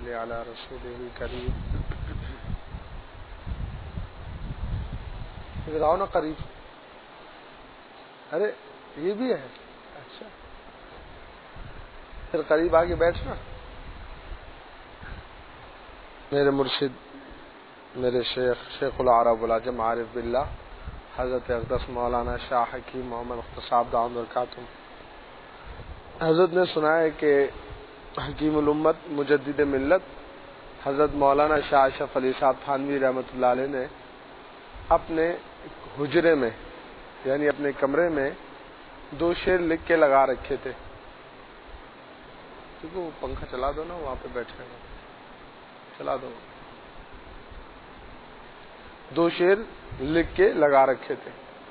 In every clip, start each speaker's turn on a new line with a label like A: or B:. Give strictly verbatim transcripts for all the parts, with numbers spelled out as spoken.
A: صل علی رسول کریم. ادھر آؤ نا قریب. ارے یہ بھی ہے. اچھا پھر قریب آگے بیٹھنا. میرے مرشد میرے شیخ شیخ العرب والعجم عارف باللہ حضرت اقدس مولانا شاہ حکیم محمد مختص صاحب دامت برکاتہم حضرت نے سنایا کہ حکیم الامت مجدد ملت حضرت مولانا شاہ اشرف علی صاحب تھانوی رحمۃ اللہ علیہ نے اپنے حجرے میں یعنی اپنے کمرے میں دو شعر لکھ کے لگا رکھے تھے. کیونکہ وہ پنکھا چلا دو نا, وہاں پہ بیٹھے گا, چلا دو. دو شعر لکھ کے لگا رکھے تھے.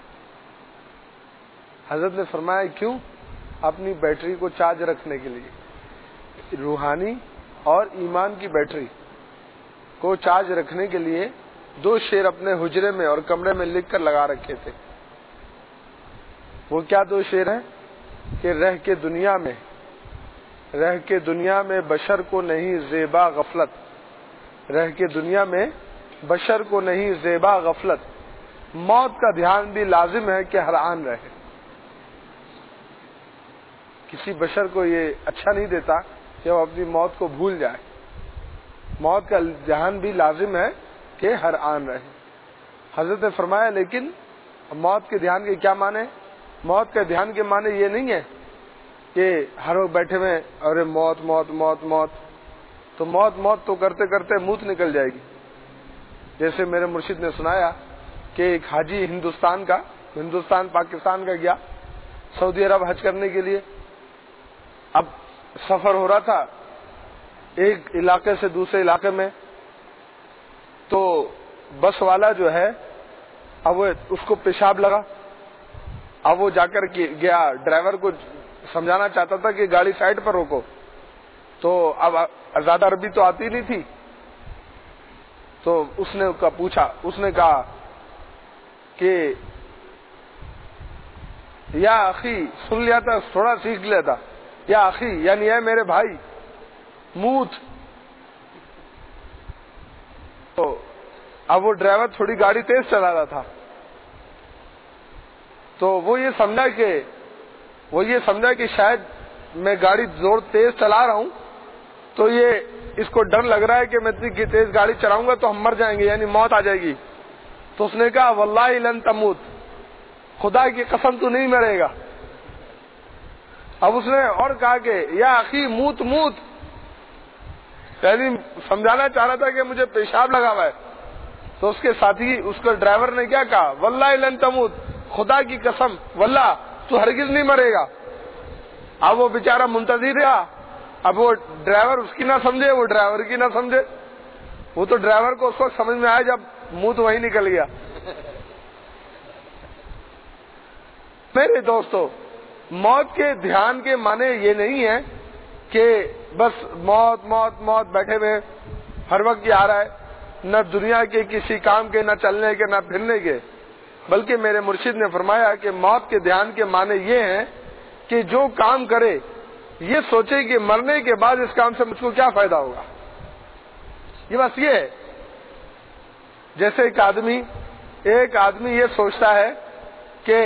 A: حضرت نے فرمایا کیوں؟ اپنی بیٹری کو چارج رکھنے کے لیے. روحانی اور ایمان کی بیٹری کو چارج رکھنے کے لیے دو شعر اپنے حجرے میں اور کمرے میں لکھ کر لگا رکھے تھے. وہ کیا دو شعر ہیں کہ رہ کے دنیا میں رہ کے دنیا میں بشر کو نہیں زیبا غفلت, رہ کے دنیا میں بشر کو نہیں زیبا غفلت, موت کا دھیان بھی لازم ہے کہ ہر آن رہے. کسی بشر کو یہ اچھا نہیں دیتا کہ وہ اپنی موت کو بھول جائے. موت کا دھیان بھی لازم ہے کہ ہر آن رہے. حضرت نے فرمایا لیکن موت کے دھیان کے کیا معنی؟ موت کا دھیان کے معنی یہ نہیں ہے کہ ہر وقت بیٹھے ہوئے ارے موت موت موت موت, تو موت موت تو کرتے کرتے منہ نکل جائے گی. جیسے میرے مرشد نے سنایا کہ ایک حاجی ہندوستان کا ہندوستان پاکستان کا گیا سعودی عرب حج کرنے کے لیے. اب سفر ہو رہا تھا ایک علاقے سے دوسرے علاقے میں, تو بس والا جو ہے اب وہ اس کو پیشاب لگا. اب وہ جا کر گیا ڈرائیور کو سمجھانا چاہتا تھا کہ گاڑی سائڈ پر روکو, تو اب زیادہ عربی تو آتی نہیں تھی, تو اس نے پوچھا, اس نے کہا کہ یا اخی, سن لیا تھا تھوڑا سیکھ لیا تھا, یا اخی یعنی اے میرے بھائی موت. تو اب وہ ڈرائیور تھوڑی گاڑی تیز چلا رہا تھا, تو وہ یہ سمجھا کہ وہ یہ سمجھا کہ شاید میں گاڑی زور تیز چلا رہا ہوں تو یہ اس کو ڈر لگ رہا ہے کہ میں اتنی تیز گاڑی چلاؤں گا تو ہم مر جائیں گے یعنی موت آ جائے گی. تو اس نے کہا واللہ لن تموت, خدا کی قسم تو نہیں مرے گا. اب اس نے اور کہا کہ یا اخی موت موت, یعنی سمجھانا چاہ رہا تھا کہ مجھے پیشاب لگا ہوا ہے. تو اس کے ساتھی اس کے ڈرائیور نے کیا کہا واللہ لن تموت, خدا کی قسم واللہ تو ہرگز نہیں مرے گا. اب وہ بیچارہ منتظر رہا. اب وہ ڈرائیور اس کی نہ سمجھے, وہ ڈرائیور کی نہ سمجھے. وہ تو ڈرائیور کو اس وقت سمجھ میں آیا جب منہ تو وہی نکل گیا. میرے دوستو, موت کے دھیان کے معنی یہ نہیں ہے کہ بس موت موت موت بیٹھے ہوئے ہر وقت یہ آ رہا ہے, نہ دنیا کے کسی کام کے, نہ چلنے کے, نہ پھرنے کے. بلکہ میرے مرشد نے فرمایا کہ موت کے دھیان کے معنی یہ ہیں کہ جو کام کرے یہ سوچے کہ مرنے کے بعد اس کام سے مجھ کو کیا فائدہ ہوگا. یہ بس یہ ہے. جیسے ایک آدمی ایک آدمی یہ سوچتا ہے کہ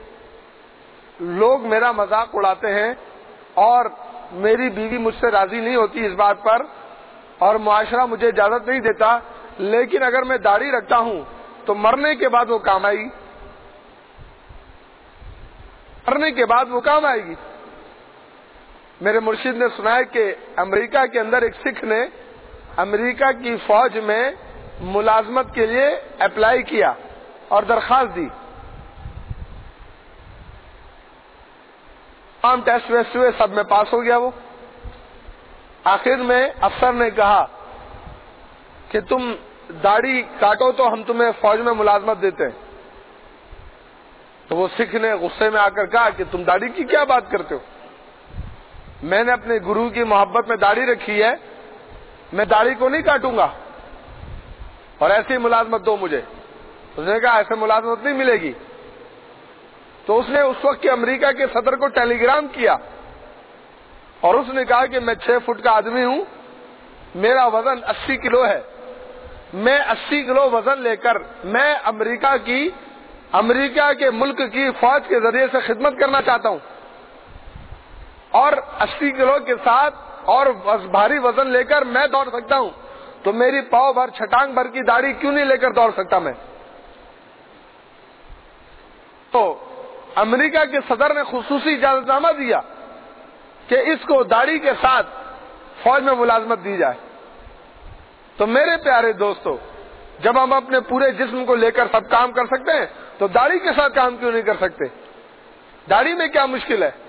A: لوگ میرا مذاق اڑاتے ہیں اور میری بیوی مجھ سے راضی نہیں ہوتی اس بات پر اور معاشرہ مجھے اجازت نہیں دیتا, لیکن اگر میں داڑھی رکھتا ہوں تو مرنے کے بعد وہ کام آئے گی. مرنے کے بعد وہ کام آئے گی. میرے مرشد نے سنایا کہ امریکہ کے اندر ایک سکھ نے امریکہ کی فوج میں ملازمت کے لیے اپلائی کیا اور درخواست دی. تمام ٹیسٹ ویسٹ ہوئے, سب میں پاس ہو گیا. وہ آخر میں افسر نے کہا کہ تم داڑھی کاٹو تو ہم تمہیں فوج میں ملازمت دیتے ہیں. تو وہ سکھ نے غصے میں آ کر کہا کہ تم داڑھی کی کیا بات کرتے ہو, میں نے اپنے گرو کی محبت میں داڑھی رکھی ہے, میں داڑھی کو نہیں کاٹوں گا اور ایسی ملازمت دو مجھے. اس نے کہا ایسے ملازمت نہیں ملے گی. تو اس نے اس وقت کے امریکہ کے صدر کو ٹیلی گرام کیا اور اس نے کہا کہ میں چھ فٹ کا آدمی ہوں میرا وزن اسی کلو ہے، میں اسی کلو وزن لے کر میں امریکہ کی امریکہ کے ملک کی فوج کے ذریعے سے خدمت کرنا چاہتا ہوں، اور اسی کلو کے ساتھ اور بھاری وزن لے کر میں دوڑ سکتا ہوں، تو میری پاؤ بھر چھٹانگ بھر کی داڑھی کیوں نہیں لے کر دوڑ سکتا میں؟ تو امریکہ کے صدر نے خصوصی اجازت نامہ دیا کہ اس کو داڑھی کے ساتھ فوج میں ملازمت دی جائے۔ تو میرے پیارے دوستو، جب ہم اپنے پورے جسم کو لے کر سب کام کر سکتے ہیں تو داڑھی کے ساتھ کام کیوں نہیں کر سکتے؟ داڑھی میں کیا مشکل ہے؟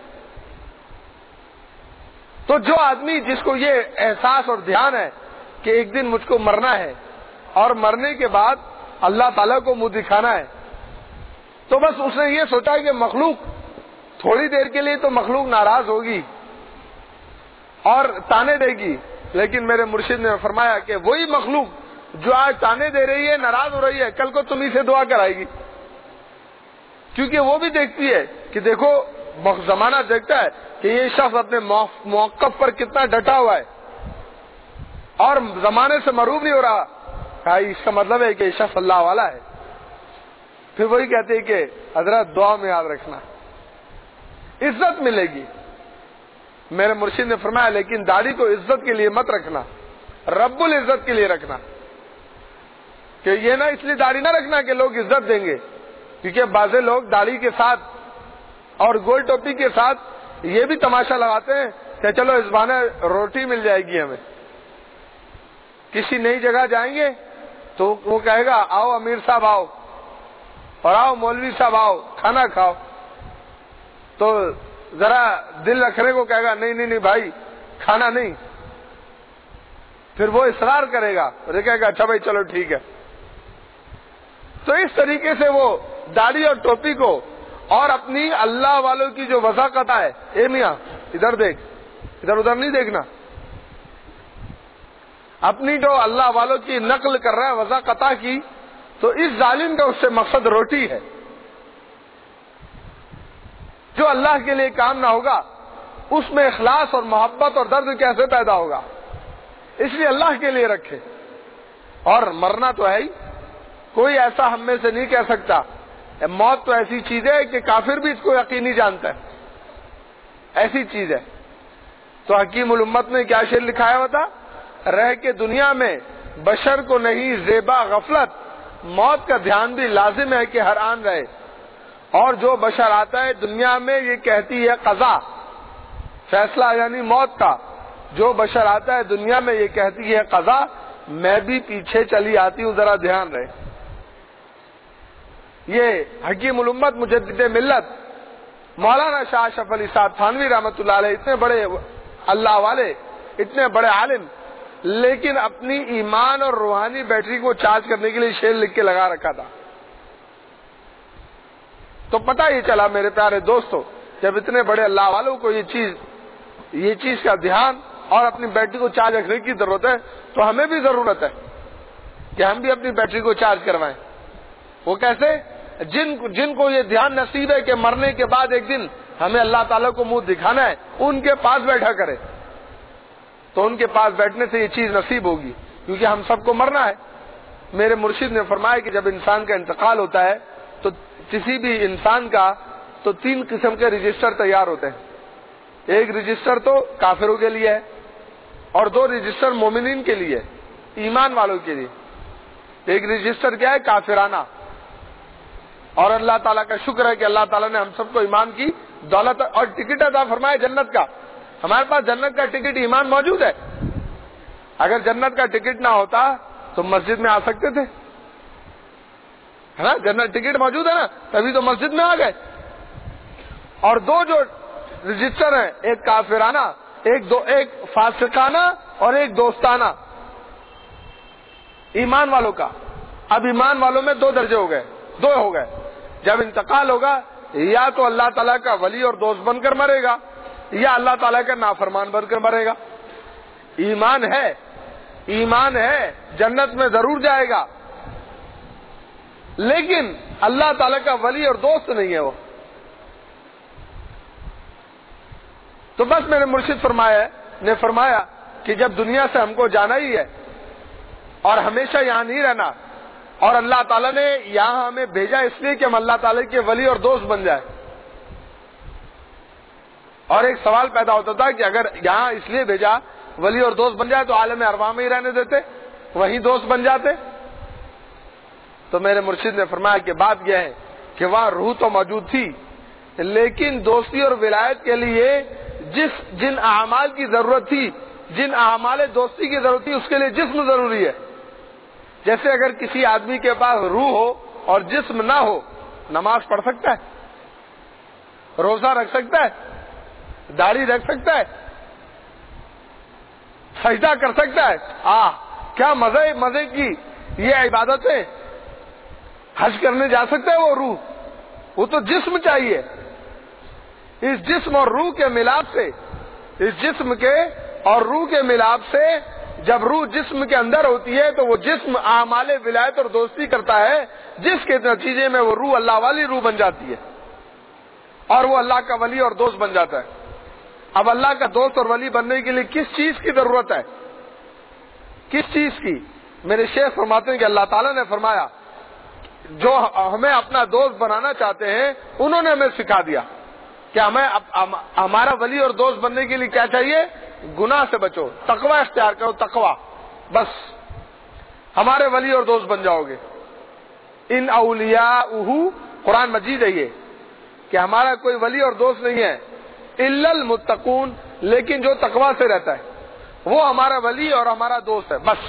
A: تو جو آدمی جس کو یہ احساس اور دھیان ہے کہ ایک دن مجھ کو مرنا ہے اور مرنے کے بعد اللہ تعالیٰ کو منہ دکھانا ہے، تو بس اس نے یہ سوچا کہ مخلوق تھوڑی دیر کے لیے تو مخلوق ناراض ہوگی اور تانے دے گی، لیکن میرے مرشد نے فرمایا کہ وہی مخلوق جو آج تانے دے رہی ہے، ناراض ہو رہی ہے، کل کو تمہیں سے دعا کرائے گی، کیونکہ وہ بھی دیکھتی ہے کہ دیکھو زمانہ دیکھتا ہے کہ یہ شخص اپنے موقف پر کتنا ڈٹا ہوا ہے اور زمانے سے معروف نہیں ہو رہا، اس کا مطلب ہے کہ یہ شخص اللہ والا ہے۔ پھر وہی کہتے ہیں کہ حضرت دعا میں یاد رکھنا، عزت ملے گی۔ میرے مرشد نے فرمایا لیکن داڑھی کو عزت کے لیے مت رکھنا، رب العزت کے لیے رکھنا، کہ یہ نہ اس لیے داڑھی نہ رکھنا کہ لوگ عزت دیں گے، کیونکہ بعض لوگ داڑھی کے ساتھ اور گول ٹوپی کے ساتھ یہ بھی تماشا لگاتے ہیں کہ چلو اس بہانے روٹی مل جائے گی ہمیں۔ کسی نئی جگہ جائیں گے تو وہ کہے گا آؤ امیر صاحب آؤ، اور آؤ مولوی صاحب آؤ کھانا کھاؤ، تو ذرا دل رکھنے کو کہے گا نہیں نہیں نہیں بھائی کھانا نہیں، پھر وہ اصرار کرے گا اور کہے گا اچھا بھائی چلو ٹھیک ہے۔ تو اس طریقے سے وہ داڑھی اور ٹوپی کو اور اپنی اللہ والوں کی جو وضاقت ہے، اے میاں ادھر دیکھ، ادھر ادھر نہیں دیکھنا، اپنی جو اللہ والوں کی نقل کر رہا ہے وضاقت کی، تو اس ظالم کا اس سے مقصد روٹی ہے۔ جو اللہ کے لیے کام نہ ہوگا اس میں اخلاص اور محبت اور درد کیسے پیدا ہوگا؟ اس لیے اللہ کے لیے رکھے۔ اور مرنا تو ہے ہی، کوئی ایسا ہم میں سے نہیں کہہ سکتا، موت تو ایسی چیز ہے کہ کافر بھی اس کو یقینی جانتا ہے، ایسی چیز ہے۔ تو حکیم الامت نے کیا شعر لکھایا ہوا تھا، رہ کے دنیا میں بشر کو نہیں زیبا غفلت، موت کا دھیان بھی لازم ہے کہ ہر آن رہے، اور جو بشر آتا ہے دنیا میں یہ کہتی ہے قضا، فیصلہ یعنی موت کا، جو بشر آتا ہے دنیا میں یہ کہتی ہے قضا، میں بھی پیچھے چلی آتی ہوں ذرا دھیان رہے۔ یہ حکیم الامت مجدد ملت مولانا شاہ اشرف علی صاحب تھانوی رحمۃ اللہ علیہ، اتنے بڑے اللہ والے، اتنے بڑے عالم، لیکن اپنی ایمان اور روحانی بیٹری کو چارج کرنے کے لیے شعر لکھ کے لگا رکھا تھا۔ تو پتہ یہ چلا میرے پیارے دوستو، جب اتنے بڑے اللہ والوں کو یہ چیز یہ چیز کا دھیان اور اپنی بیٹری کو چارج رکھنے کی ضرورت ہے، تو ہمیں بھی ضرورت ہے کہ ہم بھی اپنی بیٹری کو چارج کروائیں۔ وہ کیسے؟ جن جن کو یہ دھیان نصیب ہے کہ مرنے کے بعد ایک دن ہمیں اللہ تعالیٰ کو منہ دکھانا ہے، ان کے پاس بیٹھا کرے، تو ان کے پاس بیٹھنے سے یہ چیز نصیب ہوگی، کیونکہ ہم سب کو مرنا ہے۔ میرے مرشد نے فرمایا کہ جب انسان کا انتقال ہوتا ہے تو کسی بھی انسان کا تو تین قسم کے رجسٹر تیار ہوتے ہیں۔ ایک رجسٹر تو کافروں کے لیے ہے، اور دو رجسٹر مومنین کے لیے، ایمان والوں کے لیے۔ ایک رجسٹر کیا ہے؟ کافرانہ۔ اور اللہ تعالیٰ کا شکر ہے کہ اللہ تعالیٰ نے ہم سب کو ایمان کی دولت اور ٹکٹ عطا فرمائے جنت کا۔ ہمارے پاس جنت کا ٹکٹ ایمان موجود ہے۔ اگر جنت کا ٹکٹ نہ ہوتا تو مسجد میں آ سکتے تھے، ہے نا؟ جنت ٹکٹ موجود ہے نا، تبھی تو مسجد میں آ گئے۔ اور دو جو رجسٹر ہیں، ایک کافرانہ، ایک دو ایک فاسقانہ اور ایک دوستانہ، ایمان والوں کا۔ اب ایمان والوں میں دو درجے ہو گئے، دو ہو گئے۔ جب انتقال ہوگا یا تو اللہ تعالیٰ کا ولی اور دوست بن کر مرے گا، یا اللہ تعالیٰ کا نافرمان بن کر مرے گا۔ ایمان ہے، ایمان ہے، جنت میں ضرور جائے گا، لیکن اللہ تعالیٰ کا ولی اور دوست نہیں ہے وہ۔ تو بس میرے مرشد فرمایا نے فرمایا کہ جب دنیا سے ہم کو جانا ہی ہے اور ہمیشہ یہاں نہیں رہنا، اور اللہ تعالیٰ نے یہاں ہمیں بھیجا اس لیے کہ ہم اللہ تعالیٰ کے ولی اور دوست بن جائیں. اور ایک سوال پیدا ہوتا تھا کہ اگر یہاں اس لیے بھیجا ولی اور دوست بن جائے تو عالم ارواح میں ہی رہنے دیتے، وہیں دوست بن جاتے. تو میرے مرشد نے فرمایا کہ بات یہ ہے کہ وہاں روح تو موجود تھی، لیکن دوستی اور ولایت کے لیے جس جن اعمال کی ضرورت تھی، جن اعمال دوستی کی ضرورت تھی، اس کے لیے جسم ضروری ہے. جیسے اگر کسی آدمی کے پاس روح ہو اور جسم نہ ہو، نماز پڑھ سکتا ہے، روزہ رکھ سکتا ہے، داڑھی رکھ سکتا ہے، سجدہ کر سکتا ہے. آہ کیا مزے مزے کی یہ عبادت ہے. حج کرنے جا سکتا ہے وہ روح، وہ تو جسم چاہیے. اس جسم اور روح کے ملاپ سے، اس جسم کے اور روح کے ملاپ سے جب روح جسم کے اندر ہوتی ہے تو وہ جسم اعمال ولایت اور دوستی کرتا ہے، جس کے نتیجے میں وہ روح اللہ والی روح بن جاتی ہے اور وہ اللہ کا ولی اور دوست بن جاتا ہے. اب اللہ کا دوست اور ولی بننے کے لیے کس چیز کی ضرورت ہے؟ کس چیز کی؟ میرے شیخ فرماتے ہیں کہ اللہ تعالیٰ نے فرمایا جو ہمیں اپنا دوست بنانا چاہتے ہیں انہوں نے ہمیں سکھا دیا کہ ہمیں ہمارا ولی اور دوست بننے کے لیے کیا چاہیے؟ گناہ سے بچو، تقوی اختیار کرو، تقوی، بس ہمارے ولی اور دوست بن جاؤ گے. ان اولیاءہ، قرآن مجید ہے یہ کہ ہمارا کوئی ولی اور دوست نہیں ہے الا المتقون، لیکن جو تقوی سے رہتا ہے وہ ہمارا ولی اور ہمارا دوست ہے. بس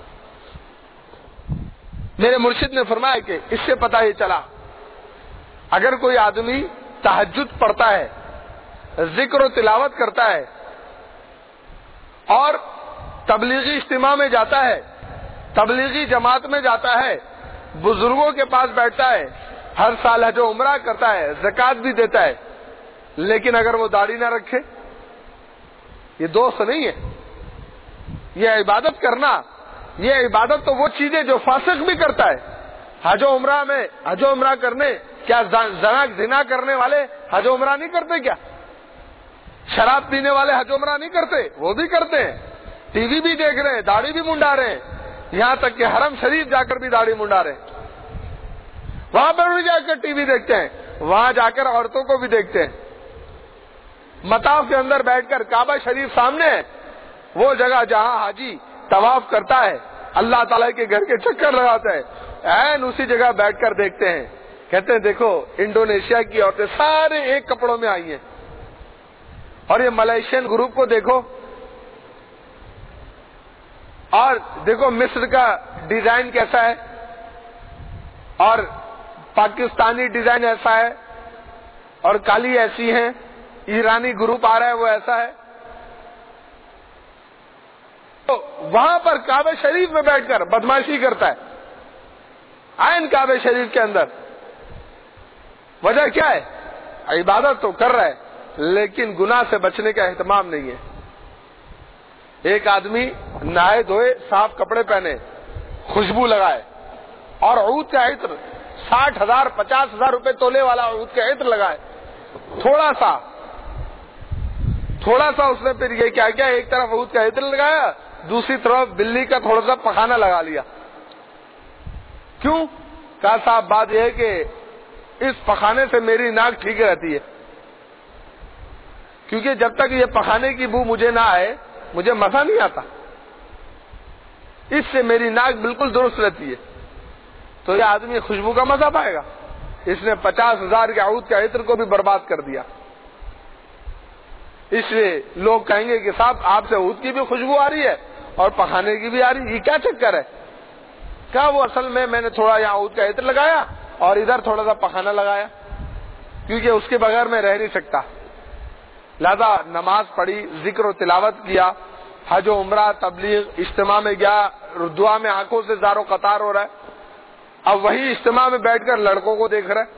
A: میرے مرشد نے فرمایا کہ اس سے پتہ یہ چلا اگر کوئی آدمی تہجد پڑھتا ہے، ذکر و تلاوت کرتا ہے اور تبلیغی اجتماع میں جاتا ہے، تبلیغی جماعت میں جاتا ہے، بزرگوں کے پاس بیٹھتا ہے، ہر سال حج و عمرہ کرتا ہے، زکوٰۃ بھی دیتا ہے، لیکن اگر وہ داڑھی نہ رکھے، یہ دوست نہیں ہے. یہ عبادت کرنا، یہ عبادت تو وہ چیزیں جو فاسق بھی کرتا ہے. حج و عمرہ میں حج و عمرہ کرنے، کیا زنا زنا کرنے والے حج و عمرہ نہیں کرتے؟ کیا شراب پینے والے حج و عمرہ نہیں کرتے؟ وہ بھی کرتے ہیں. ٹی وی بھی دیکھ رہے ہیں، داڑھی بھی منڈا رہے ہیں، یہاں تک کہ حرم شریف جا کر بھی داڑھی منڈا رہے ہیں. وہاں پر بھی جا کر ٹی وی دیکھتے ہیں، وہاں جا کر عورتوں کو بھی دیکھتے ہیں. مطاف کے اندر بیٹھ کر کعبہ شریف سامنے ہے، وہ جگہ جہاں حاجی طواف کرتا ہے، اللہ تعالیٰ کے گھر کے چکر لگاتا ہے، عین اسی جگہ بیٹھ کر دیکھتے ہیں. کہتے ہیں دیکھو انڈونیشیا کی عورتیں سارے ایک کپڑوں میں آئی ہیں، اور یہ ملیشین گروپ کو دیکھو، اور دیکھو مصر کا ڈیزائن کیسا ہے، اور پاکستانی ڈیزائن ایسا ہے، اور کالی ایسی ہیں، ایرانی گروپ آ رہا ہے وہ ایسا ہے. تو وہاں پر کعبہ شریف میں بیٹھ کر بدماشی کرتا ہے، عین کعبہ شریف کے اندر. وجہ کیا ہے؟ عبادت تو کر رہا ہے لیکن گناہ سے بچنے کا اہتمام نہیں ہے. ایک آدمی نہائے دھوئے، صاف کپڑے پہنے، خوشبو لگائے اور عود کا عطر ساٹھ ہزار پچاس ہزار روپے تولے والا عود کا عطر لگائے، تھوڑا سا تھوڑا سا اس نے پھر یہ کیا کیا، ایک طرف عود کا عطر لگایا، دوسری طرف بلی کا تھوڑا سا پخانا لگا لیا. کیوں؟ کہا صاحب بات یہ ہے کہ اس پخانے سے میری ناک ٹھیک رہتی ہے، کیونکہ جب تک یہ پخانے کی بو مجھے نہ آئے مجھے مزہ نہیں آتا، اس سے میری ناک بالکل درست رہتی ہے. تو یہ آدمی خوشبو کا مزہ پائے گا. اس نے پچاس ہزار کے عود کا عطر کو بھی برباد کر دیا. اس لیے لوگ کہیں گے کہ صاحب آپ سے عود کی بھی خوشبو آ رہی ہے اور پخانے کی بھی آ رہی ہے، یہ کیا چکر ہے؟ کہا وہ اصل میں میں نے تھوڑا یہاں عود کا عطر لگایا اور ادھر تھوڑا سا پخانا لگایا، کیونکہ اس کے بغیر میں رہ نہیں سکتا. لہذا نماز پڑھی، ذکر و تلاوت کیا، حج و عمرہ تبلیغ اجتماع میں گیا، دعا میں آنکھوں سے زار و قطار ہو رہا ہے. اب وہی اجتماع میں بیٹھ کر لڑکوں کو دیکھ رہا ہے.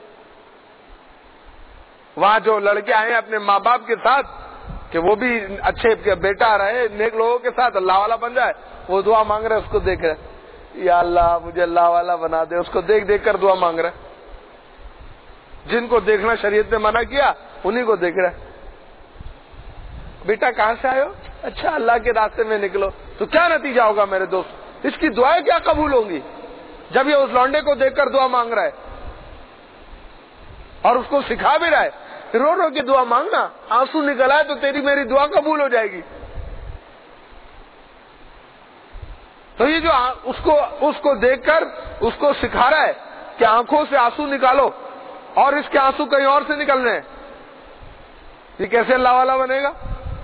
A: وہاں جو لڑکے آئے ہیں اپنے ماں باپ کے ساتھ کہ وہ بھی اچھے بیٹا رہے، نیک لوگوں کے ساتھ اللہ والا بن جائے، وہ دعا مانگ رہے، اس کو دیکھ رہے، یا اللہ مجھے اللہ والا بنا دے. اس کو دیکھ دیکھ کر دعا مانگ رہے. جن کو دیکھنا شریعت نے منع کیا انہی کو دیکھ رہے. بیٹا کہاں سے آئے ہو؟ اچھا اللہ کے راستے میں نکلو تو کیا نتیجہ ہوگا میرے دوست؟ اس کی دعائیں کیا قبول ہوں گی جب یہ اس لونڈے کو دیکھ کر دعا مانگ رہا ہے اور اس کو سکھا بھی رہا ہے رو رو کے دعا مانگنا، آنسو نکل آئے تو تیری میری دعا قبول ہو جائے گی. تو یہ جو اس کو اس کو دیکھ کر اس کو سکھا رہا ہے کہ آنکھوں سے آنسو نکالو اور اس کے آنسو کہیں اور سے نکلنے ہیں، یہ کیسے اللہ والا بنے گا؟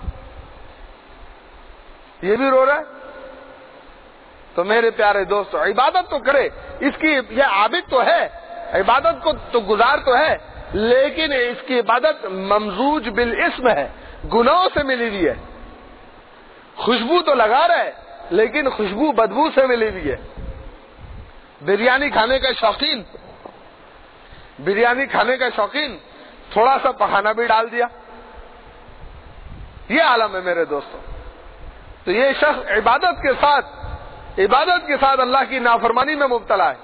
A: یہ بھی رو رہا ہے. تو میرے پیارے دوستو، عبادت تو کرے، اس کی یہ عابد تو ہے، عبادت کو تو گزار تو ہے، لیکن اس کی عبادت ممزوج بالاسم ہے، گناہوں سے ملی ہوئی ہے. خوشبو تو لگا رہا ہے لیکن خوشبو بدبو سے ملی ہوئی ہے. بریانی کھانے کا شوقین بریانی کھانے کا شوقین تھوڑا سا پخانا بھی ڈال دیا، یہ عالم ہے میرے دوستو. تو یہ شخص عبادت کے ساتھ عبادت کے ساتھ اللہ کی نافرمانی میں مبتلا ہے.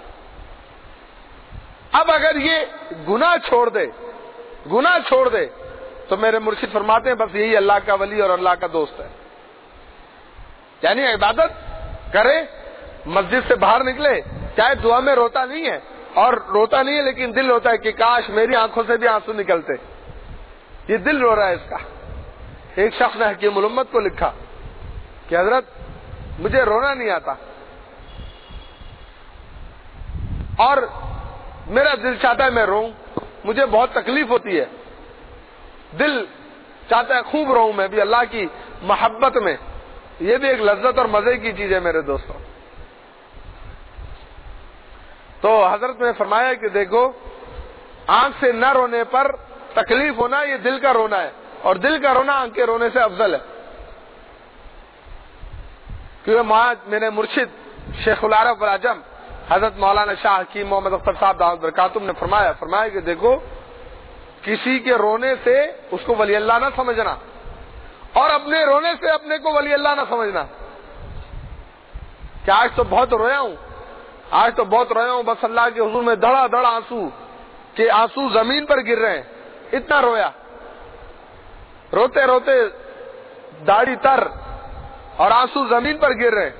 A: اب اگر یہ گناہ چھوڑ دے گناہ چھوڑ دے تو میرے مرشد فرماتے ہیں بس یہی اللہ کا ولی اور اللہ کا دوست ہے. یعنی عبادت کرے، مسجد سے باہر نکلے، چاہے دعا میں روتا نہیں ہے اور روتا نہیں ہے لیکن دل روتا ہے کہ کاش میری آنکھوں سے بھی آنسو نکلتے، یہ دل رو رہا ہے اس کا. ایک شخص نے حکیم الامت کو لکھا کہ حضرت مجھے رونا نہیں آتا اور میرا دل چاہتا ہے میں روؤں، مجھے بہت تکلیف ہوتی ہے، دل چاہتا ہے خوب روؤں میں بھی اللہ کی محبت میں. یہ بھی ایک لذت اور مزے کی چیز ہے میرے دوستوں. تو حضرت نے فرمایا کہ دیکھو، آنکھ سے نہ رونے پر تکلیف ہونا یہ دل کا رونا ہے، اور دل کا رونا آنکھ کے رونے سے افضل ہے. کیونکہ میرے مرشد شیخ العرب والعجم حضرت مولانا شاہ حکیم محمد اختر صاحب دعوت برکاتم نے فرمایا فرمایا کہ دیکھو، کسی کے رونے سے اس کو ولی اللہ نہ سمجھنا اور اپنے رونے سے اپنے کو ولی اللہ نہ سمجھنا. کہ آج تو بہت رویا ہوں آج تو بہت رویا ہوں بس اللہ کے حضور میں دھڑا دھڑا آنسو کہ آنسو زمین پر گر رہے ہیں، اتنا رویا، روتے روتے داڑھی تر اور آنسو زمین پر گر رہے ہیں.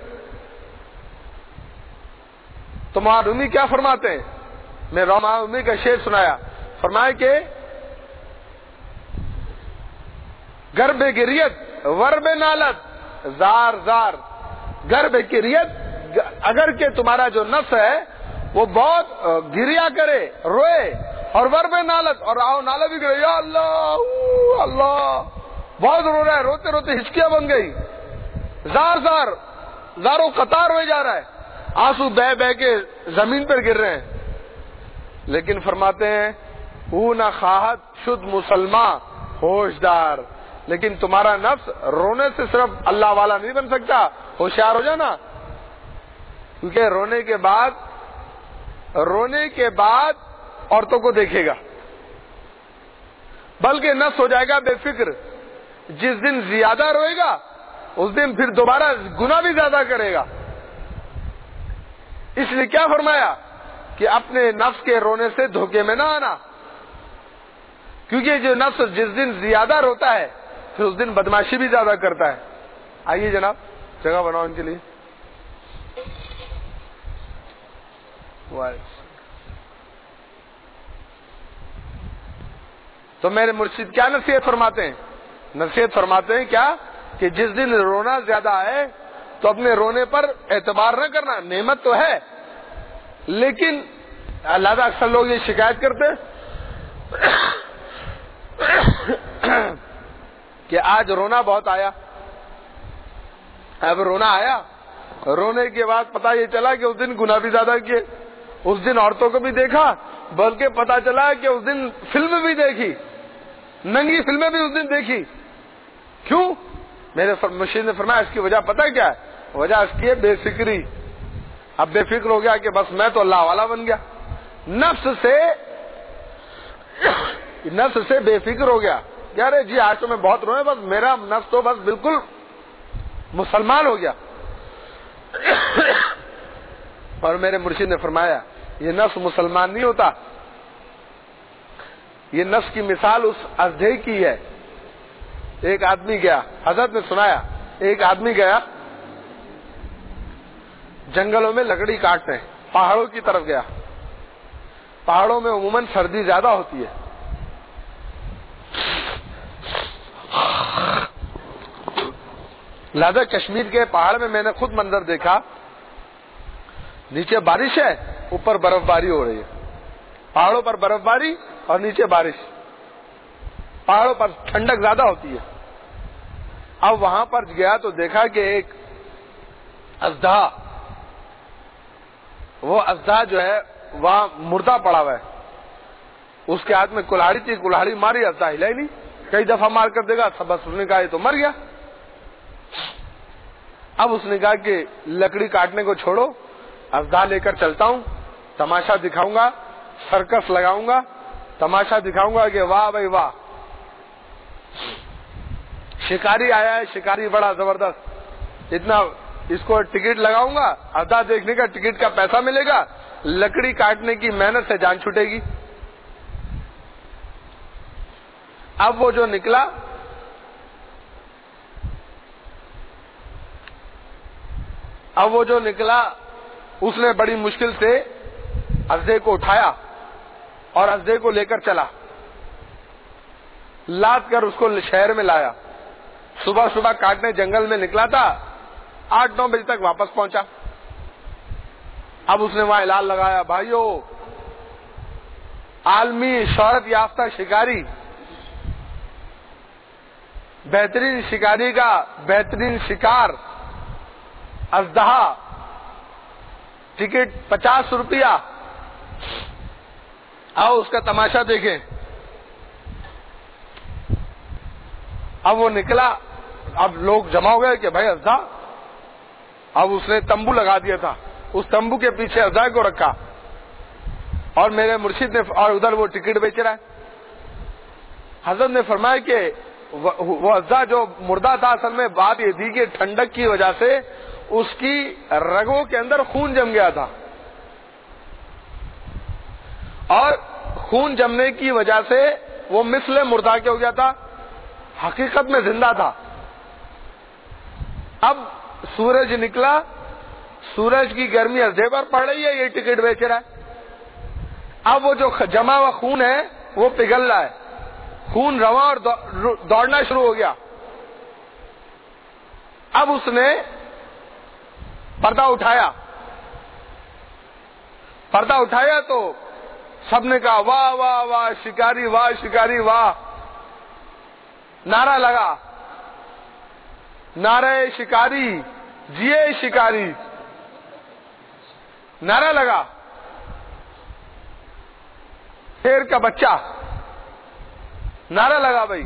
A: تو معلومی کیا فرماتے ہیں؟ میں معلومی کا شعر سنایا، فرمایا کہ گرب گریت ورب نالت زار زار. گرب گریت اگر کہ تمہارا جو نفس ہے وہ بہت گریا کرے، روئے، اور ورب نالت اور آؤ نالا بھی کرے، یا اللہ اللہ، بہت رو رہا ہے، روتے روتے ہچکیاں بن گئی، زار زار زاروں قطار ہوئے جا رہا ہے، آنسو بہ بہ کے زمین پر گر رہے ہیں. لیکن فرماتے ہیں او نہ خواہت شد مسلمان ہوشدار. لیکن تمہارا نفس رونے سے صرف اللہ والا نہیں بن سکتا، ہوشیار ہو جانا، کیونکہ رونے کے بعد رونے کے بعد عورتوں کو دیکھے گا، بلکہ نفس ہو جائے گا بے فکر. جس دن زیادہ روئے گا اس دن پھر دوبارہ گناہ بھی زیادہ کرے گا. اس لیے کیا فرمایا کہ اپنے نفس کے رونے سے دھوکے میں نہ آنا، کیونکہ جو نفس جس دن زیادہ روتا ہے پھر اس دن بدماشی بھی زیادہ کرتا ہے. آئیے جناب جگہ بناؤ ان کے لیے. تو میرے مرشد کیا نصیحت فرماتے ہیں؟ نصیحت فرماتے ہیں کیا کہ جس دن رونا زیادہ ہے تو اپنے رونے پر اعتبار نہ کرنا. نعمت تو ہے لیکن اللہ تعالیٰ اکثر لوگ یہ شکایت کرتے کہ آج رونا بہت آیا. اب رونا آیا، رونے کے بعد پتا یہ چلا کہ اس دن گناہ بھی زیادہ کیے، اس دن عورتوں کو بھی دیکھا، بلکہ پتا چلا کہ اس دن فلم بھی دیکھی، ننگی فلمیں بھی اس دن دیکھی. کیوں؟ میرے مرشد نے فرمایا اس کی وجہ پتہ کیا ہے؟ وجہ اس کی ہے بے فکری. اب بے فکر ہو گیا کہ بس میں تو اللہ والا بن گیا، نفس سے نفس سے بے فکر ہو گیا. کیا رہے جی آج تو میں بہت رویا، بس میرا نفس تو بس بالکل مسلمان ہو گیا. اور میرے مرشد نے فرمایا یہ نفس مسلمان نہیں ہوتا، یہ نفس کی مثال اس اژدھے کی ہے ایک آدمی گیا, حضرت نے سنایا, ایک آدمی گیا جنگلوں میں لکڑی کاٹنے, پہاڑوں کی طرف گیا. پہاڑوں میں عموماً سردی زیادہ ہوتی ہے. لہذا کشمیر کے پہاڑ میں میں نے خود منظر دیکھا, نیچے بارش ہے, اوپر برف باری ہو رہی ہے. پہاڑوں پر برف باری اور نیچے بارش. پہاڑوں پر ٹھنڈک زیادہ ہوتی ہے. اب وہاں پر گیا تو دیکھا کہ ایک اژدہا, وہ اژدہا جو ہے وہاں مردہ پڑا ہوا ہے. اس کے ہاتھ میں کلاڑی تھی, کلاڑی ماری, اژدہا ہلا ہی نہیں. کئی دفعہ مار کر دے گا, بس اس نے کہا یہ تو مر گیا. اب اس نے کہا کہ لکڑی کاٹنے کو چھوڑو, اژدہا لے کر چلتا ہوں, تماشا دکھاؤں گا, سرکس لگاؤں گا, تماشا دکھاؤں گا کہ واہ بھائی واہ. شکاری آیا ہے, شکاری بڑا زبردست, اتنا اس کو ٹکٹ لگاؤں گا, اژدہا دیکھنے کا ٹکٹ کا پیسہ ملے گا, لکڑی کاٹنے کی محنت سے جان چھوٹے گی. اب وہ جو نکلا, اب وہ جو نکلا اس نے بڑی مشکل سے اژدہے کو اٹھایا اور اژدہے کو لے کر چلا, لاد کر اس کو شہر میں لایا. صبح صبح کاٹنے جنگل میں نکلا تھا, آٹھ نو بجے تک واپس پہنچا. اب اس نے وہاں اعلان لگایا, بھائیو عالمی شہرت یافتہ شکاری, بہترین شکاری کا بہترین شکار اژدہا, ٹکٹ پچاس روپیہ, آؤ اس کا تماشا دیکھیں. اب وہ نکلا, اب لوگ جمع ہو گئے کہ بھائی اژدہا. اب اس نے تمبو لگا دیا تھا, اس تمبو کے پیچھے اژدہا کو رکھا اور میرے مرشد نے, اور ادھر وہ ٹکٹ بیچ رہا ہے. حضرت نے فرمایا کہ وہ اژدہا جو مردہ تھا, اصل میں بات یہ تھی کہ ٹھنڈک کی وجہ سے اس کی رگوں کے اندر خون جم گیا تھا, اور خون جمنے کی وجہ سے وہ مثل مردہ کیا ہو گیا تھا, حقیقت میں زندہ تھا. اب سورج نکلا, سورج کی گرمی اژدہے پر پڑ رہی ہے, یہ ٹکٹ بیچ رہا ہے. اب وہ جو جمع ہوا خون ہے وہ پگھل رہا ہے, خون رواں اور دوڑنا شروع ہو گیا. اب اس نے پردہ اٹھایا, پردہ اٹھایا تو سب نے کہا واہ واہ واہ شکاری, واہ شکاری واہ. نعرہ لگا, نعرہ شکاری, جیے شکاری, نعرہ لگا. شیر کا بچہ, نعرہ لگا بھائی.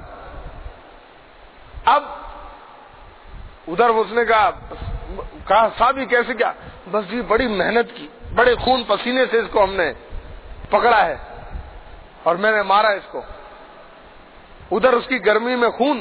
A: اب ادھر اس نے کہا, کہا صاحب یہ کیسے, کیا, بس جی بڑی محنت کی, بڑے خون پسینے سے اس کو ہم نے پکڑا ہے اور میں نے مارا اس کو. ادھر اس کی گرمی میں خون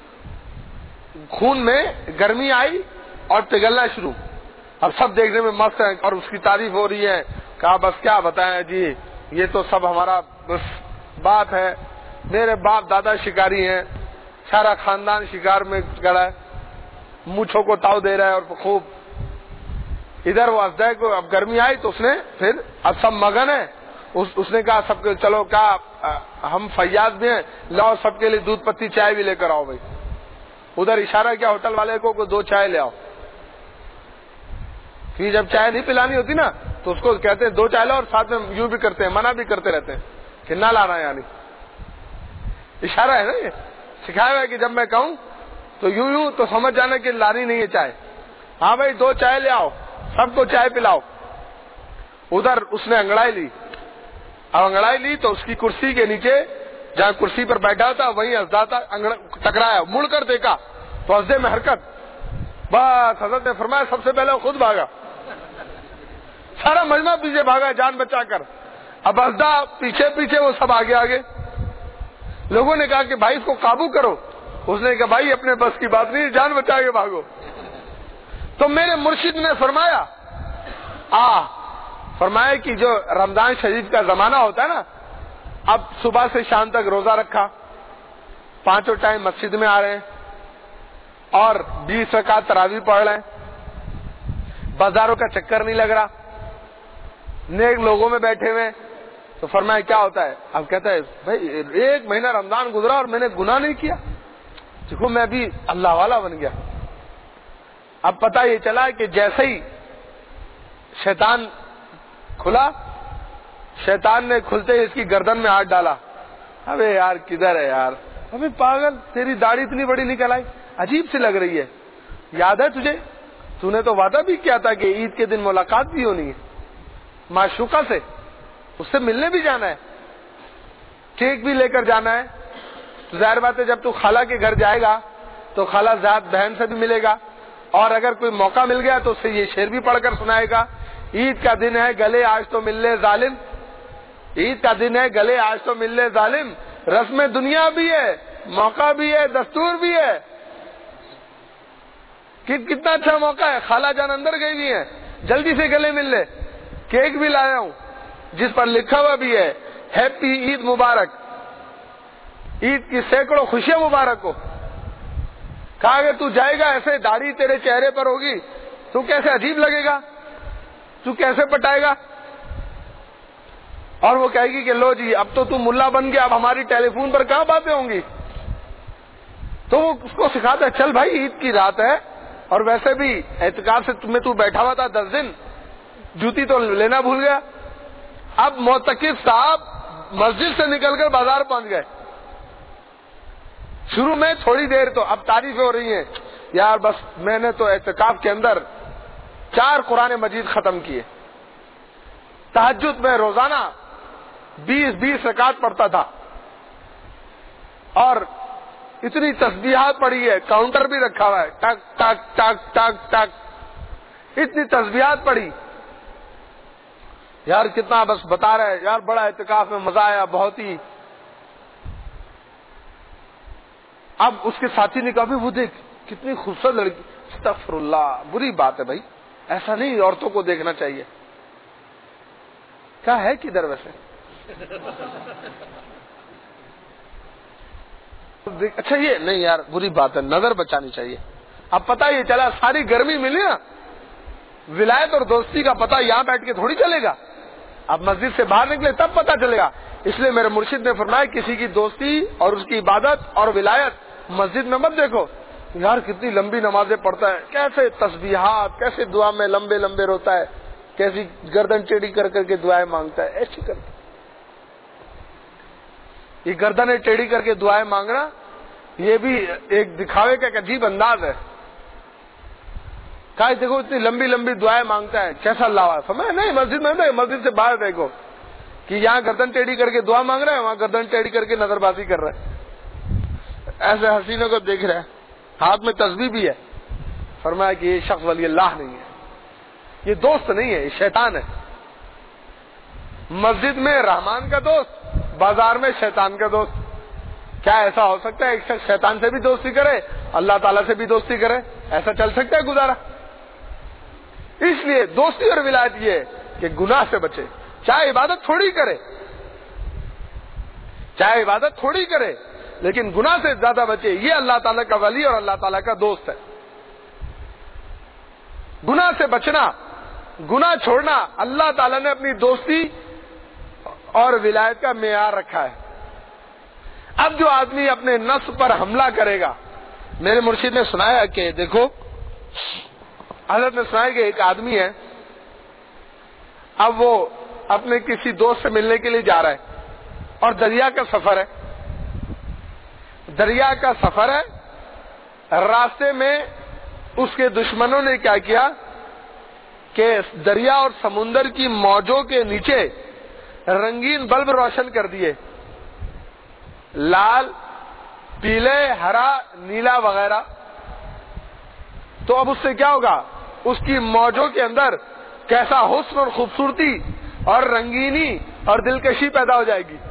A: خون میں گرمی آئی اور پگھلنا شروع. اب سب دیکھنے میں مست ہے اور اس کی تعریف ہو رہی ہے. کہا بس کیا بتائیں جی, یہ تو سب ہمارا بس بات ہے, میرے باپ دادا شکاری ہیں, سارا خاندان شکار میں گڑا ہے, مونچھوں کو تاؤ دے رہا ہے اور خوب. ادھر وہ اژدہے کو اب گرمی آئی تو اس نے پھر, اب سب مگن ہے, اس, اس نے کہا سب کے چلو, کہا ہم فیاض بھی ہیں, لاؤ سب کے لیے دودھ پتی چائے بھی لے کر آؤ بھائی. ادھر اشارہ کیا ہوٹل والے کو, کو دو چائے لے آؤ. پھر جب چائے نہیں پلانی ہوتی نا تو اس کو کہتے ہیں دو چائے لاؤ, اور ساتھ میں یوں بھی کرتے ہیں, منع بھی کرتے رہتے ہیں کہ نہ لانا, یعنی اشارہ ہے نا, یہ سکھایا ہوا ہے کہ جب میں کہوں تو یوں یوں تو سمجھ جانا کہ لانی نہیں ہے چائے. ہاں بھائی دو چائے لے آؤ, سب کو چائے پلاؤ. ادھر اس نے انگڑائی لی, اب انگڑائی لی تو اس کی کرسی کے نیچے جہاں کرسی پر بیٹھا تھا وہیں اژدہا تھا, ٹکرایا, مڑ کر دیکھا تو اژدہے میں حرکت. بس حضرت نے فرمایا سب سے پہلے وہ خود بھاگا, سارا مجمع پیچھے بھاگا جان بچا کر. اب اژدہا پیچھے پیچھے, وہ سب آگے آگے. لوگوں نے کہا کہ بھائی اس کو قابو کرو. اس نے کہا بھائی اپنے بس کی بات نہیں, جان بچا کے بھاگو. تو میرے مرشد نے فرمایا آ فرمایا کہ جو رمضان شریف کا زمانہ ہوتا ہے نا, اب صبح سے شام تک روزہ رکھا, پانچوں ٹائم مسجد میں آ رہے ہیں اور بیس رکعت تراویح پڑھ رہے ہیں، بازاروں کا چکر نہیں لگ رہا، نیک لوگوں میں بیٹھے ہوئے، تو فرمایا کیا ہوتا ہے؟ اب کہتا ہے بھائی ایک مہینہ رمضان گزرا اور میں نے گناہ نہیں کیا، دیکھو میں بھی اللہ والا بن گیا۔ اب پتہ یہ چلا کہ جیسے ہی شیطان کھلا، شیطان نے کھلتے ہی اس کی گردن میں ہاتھ ڈالا، ابے یار کدھر ہے یار، ابے پاگل تیری داڑھی اتنی بڑی نکل آئی، عجیب سی لگ رہی ہے، یاد ہے تجھے تو نے تو وعدہ بھی کیا تھا کہ عید کے دن ملاقات بھی ہونی ہے معشوقہ سے، اس سے ملنے بھی جانا ہے، کیک بھی لے کر جانا ہے۔ تو ظاہر بات ہے جب تو خالہ کے گھر جائے گا تو خالہ ذات بہن سے بھی ملے گا، اور اگر کوئی موقع مل گیا تو اسے یہ شعر بھی پڑھ کر سنائے گا، عید کا دن ہے گلے آج تو مل لے ظالم، عید کا دن ہے گلے آج تو مل لے ظالم، رسم دنیا بھی ہے، موقع بھی ہے، دستور بھی ہے۔ کتنا اچھا موقع ہے، خالہ جان اندر گئی بھی ہیں، جلدی سے گلے مل لے، کیک بھی لایا ہوں جس پر لکھا ہوا بھی ہے ہیپی عید مبارک، عید کی سینکڑوں خوشیاں مبارک ہو۔ کہا اگر تو جائے گا ایسے داڑھی تیرے چہرے پر ہوگی تو کیسے عجیب لگے گا، تو کیسے پٹائے گا؟ اور وہ کہے گی کہ لو جی اب تو تم ملا بن گیا، اب ہماری ٹیلی فون پر کہاں باتیں ہوں گی؟ تو وہ اس کو سکھاتا ہے چل بھائی عید کی رات ہے، اور ویسے بھی اعتکاف سے تمہیں تو بیٹھا ہوا تھا دس دن، جوتی تو لینا بھول گیا۔ اب معتکف صاحب مسجد سے نکل کر بازار پہنچ گئے، شروع میں تھوڑی دیر تو اب تعریفیں ہو رہی ہیں، یار بس میں نے تو اعتکاف کے اندر چار قرآن مجید ختم کیے، تہجد میں روزانہ بیس بیس رکعت پڑھتا تھا، اور اتنی تسبیحات پڑھی ہے، کاؤنٹر بھی رکھا ہوا ہے، ٹک ٹک ٹک ٹک ٹک، اتنی تسبیحات پڑھی، یار کتنا بس بتا رہا ہے یار بڑا اعتکاف میں مزہ آیا بہت ہی۔ اب اس کے ساتھی نے کہا بھی وہ دیکھ کتنی خوبصورت لڑکی، استغفر اللہ، بری بات ہے بھائی، ایسا نہیں عورتوں کو دیکھنا چاہیے۔ کیا ہے کدھر ویسے؟ اچھا یہ نہیں یار بری بات ہے، نظر بچانی چاہیے۔ اب پتہ یہ چلا ساری گرمی ملی نا، ولایت اور دوستی کا پتہ یہاں بیٹھ کے تھوڑی چلے گا، اب مسجد سے باہر نکلے تب پتہ چلے گا۔ اس لیے میرے مرشد نے فرمایا کسی کی دوستی اور اس کی عبادت اور ولایت مسجد میں مت دیکھو، یار کتنی لمبی نمازیں پڑھتا ہے، کیسے تسبیحات، کیسے دعا میں لمبے لمبے روتا ہے، کیسی گردن ٹیڑھی کر کر کے دعائیں مانگتا ہے، ایسی کر کے یہ گردن ٹیڑھی کر کے دعائیں مانگنا یہ بھی ایک دکھاوے کا ایک عجیب انداز ہے۔ کہا دیکھو اتنی لمبی لمبی دعائیں مانگتا ہے، کیسا اللہ ہے؟ فرمایا نہیں مسجد میں نہیں، مسجد سے باہر دیکھو کہ یہاں گردن ٹیڑھی کر کے دعا مانگ رہا ہے، وہاں گردن ٹیڑھی کر کے نظر بازی کر رہا ہے، ایسے حسینوں کو دیکھ رہا ہے، ہاتھ میں تسبیح بھی ہے۔ فرمایا کہ یہ شخص ولی اللہ نہیں ہے، یہ دوست نہیں ہے، یہ شیطان ہے۔ مسجد میں رحمان کا دوست، بازار میں شیطان کا دوست۔ کیا ایسا ہو سکتا ہے ایک شخص شیطان سے بھی دوستی کرے اللہ تعالیٰ سے بھی دوستی کرے؟ ایسا چل سکتا ہے گزارا؟ اس لیے دوستی اور ولایت یہ ہے کہ گناہ سے بچے، چاہے عبادت تھوڑی کرے، چاہے عبادت تھوڑی کرے لیکن گناہ سے زیادہ بچے، یہ اللہ تعالیٰ کا ولی اور اللہ تعالیٰ کا دوست ہے۔ گناہ سے بچنا، گناہ چھوڑنا، اللہ تعالیٰ نے اپنی دوستی اور ولایت کا معیار رکھا ہے۔ اب جو آدمی اپنے نفس پر حملہ کرے گا، میرے مرشد نے سنایا کہ دیکھو حضرت نے سنایا کہ ایک آدمی ہے، اب وہ اپنے کسی دوست سے ملنے کے لیے جا رہا ہے اور دریا کا سفر ہے، دریا کا سفر ہے، راستے میں اس کے دشمنوں نے کیا کیا کہ دریا اور سمندر کی موجوں کے نیچے رنگین بلب روشن کر دیے، لال، پیلے، ہرا، نیلا وغیرہ۔ تو اب اس سے کیا ہوگا، اس کی موجوں کے اندر کیسا حسن اور خوبصورتی اور رنگینی اور دلکشی پیدا ہو جائے گی۔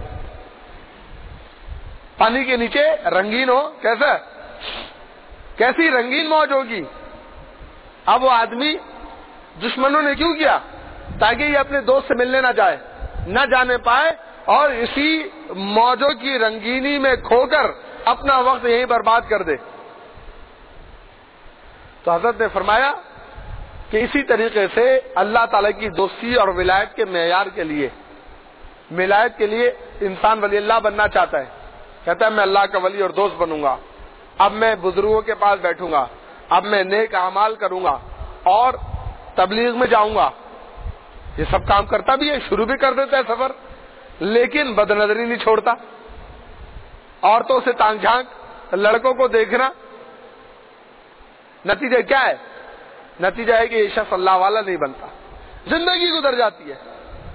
A: پانی کے نیچے رنگین ہو، کیسا کیسی رنگین موج ہوگی۔ اب وہ آدمی دشمنوں نے کیوں کیا؟ تاکہ یہ اپنے دوست سے ملنے نہ جائے، نہ جانے پائے، اور اسی موجوں کی رنگینی میں کھو کر اپنا وقت یہیں برباد کر دے. تو حضرت نے فرمایا کہ اسی طریقے سے اللہ تعالیٰ کی دوستی اور ولایت کے معیار کے لیے، ولایت کے لیے انسان ولی اللہ بننا چاہتا ہے، کہتا ہے میں اللہ کا ولی اور دوست بنوں گا، اب میں بزرگوں کے پاس بیٹھوں گا، اب میں نیک اعمال کروں گا اور تبلیغ میں جاؤں گا. یہ سب کام کرتا بھی ہے، شروع بھی کر دیتا ہے سفر، لیکن بد نظری نہیں چھوڑتا، عورتوں سے تانگ جھانک، لڑکوں کو دیکھنا. نتیجہ کیا ہے؟ نتیجہ ہے کہ یہ شخص اللہ والا نہیں بنتا، زندگی گزر جاتی ہے.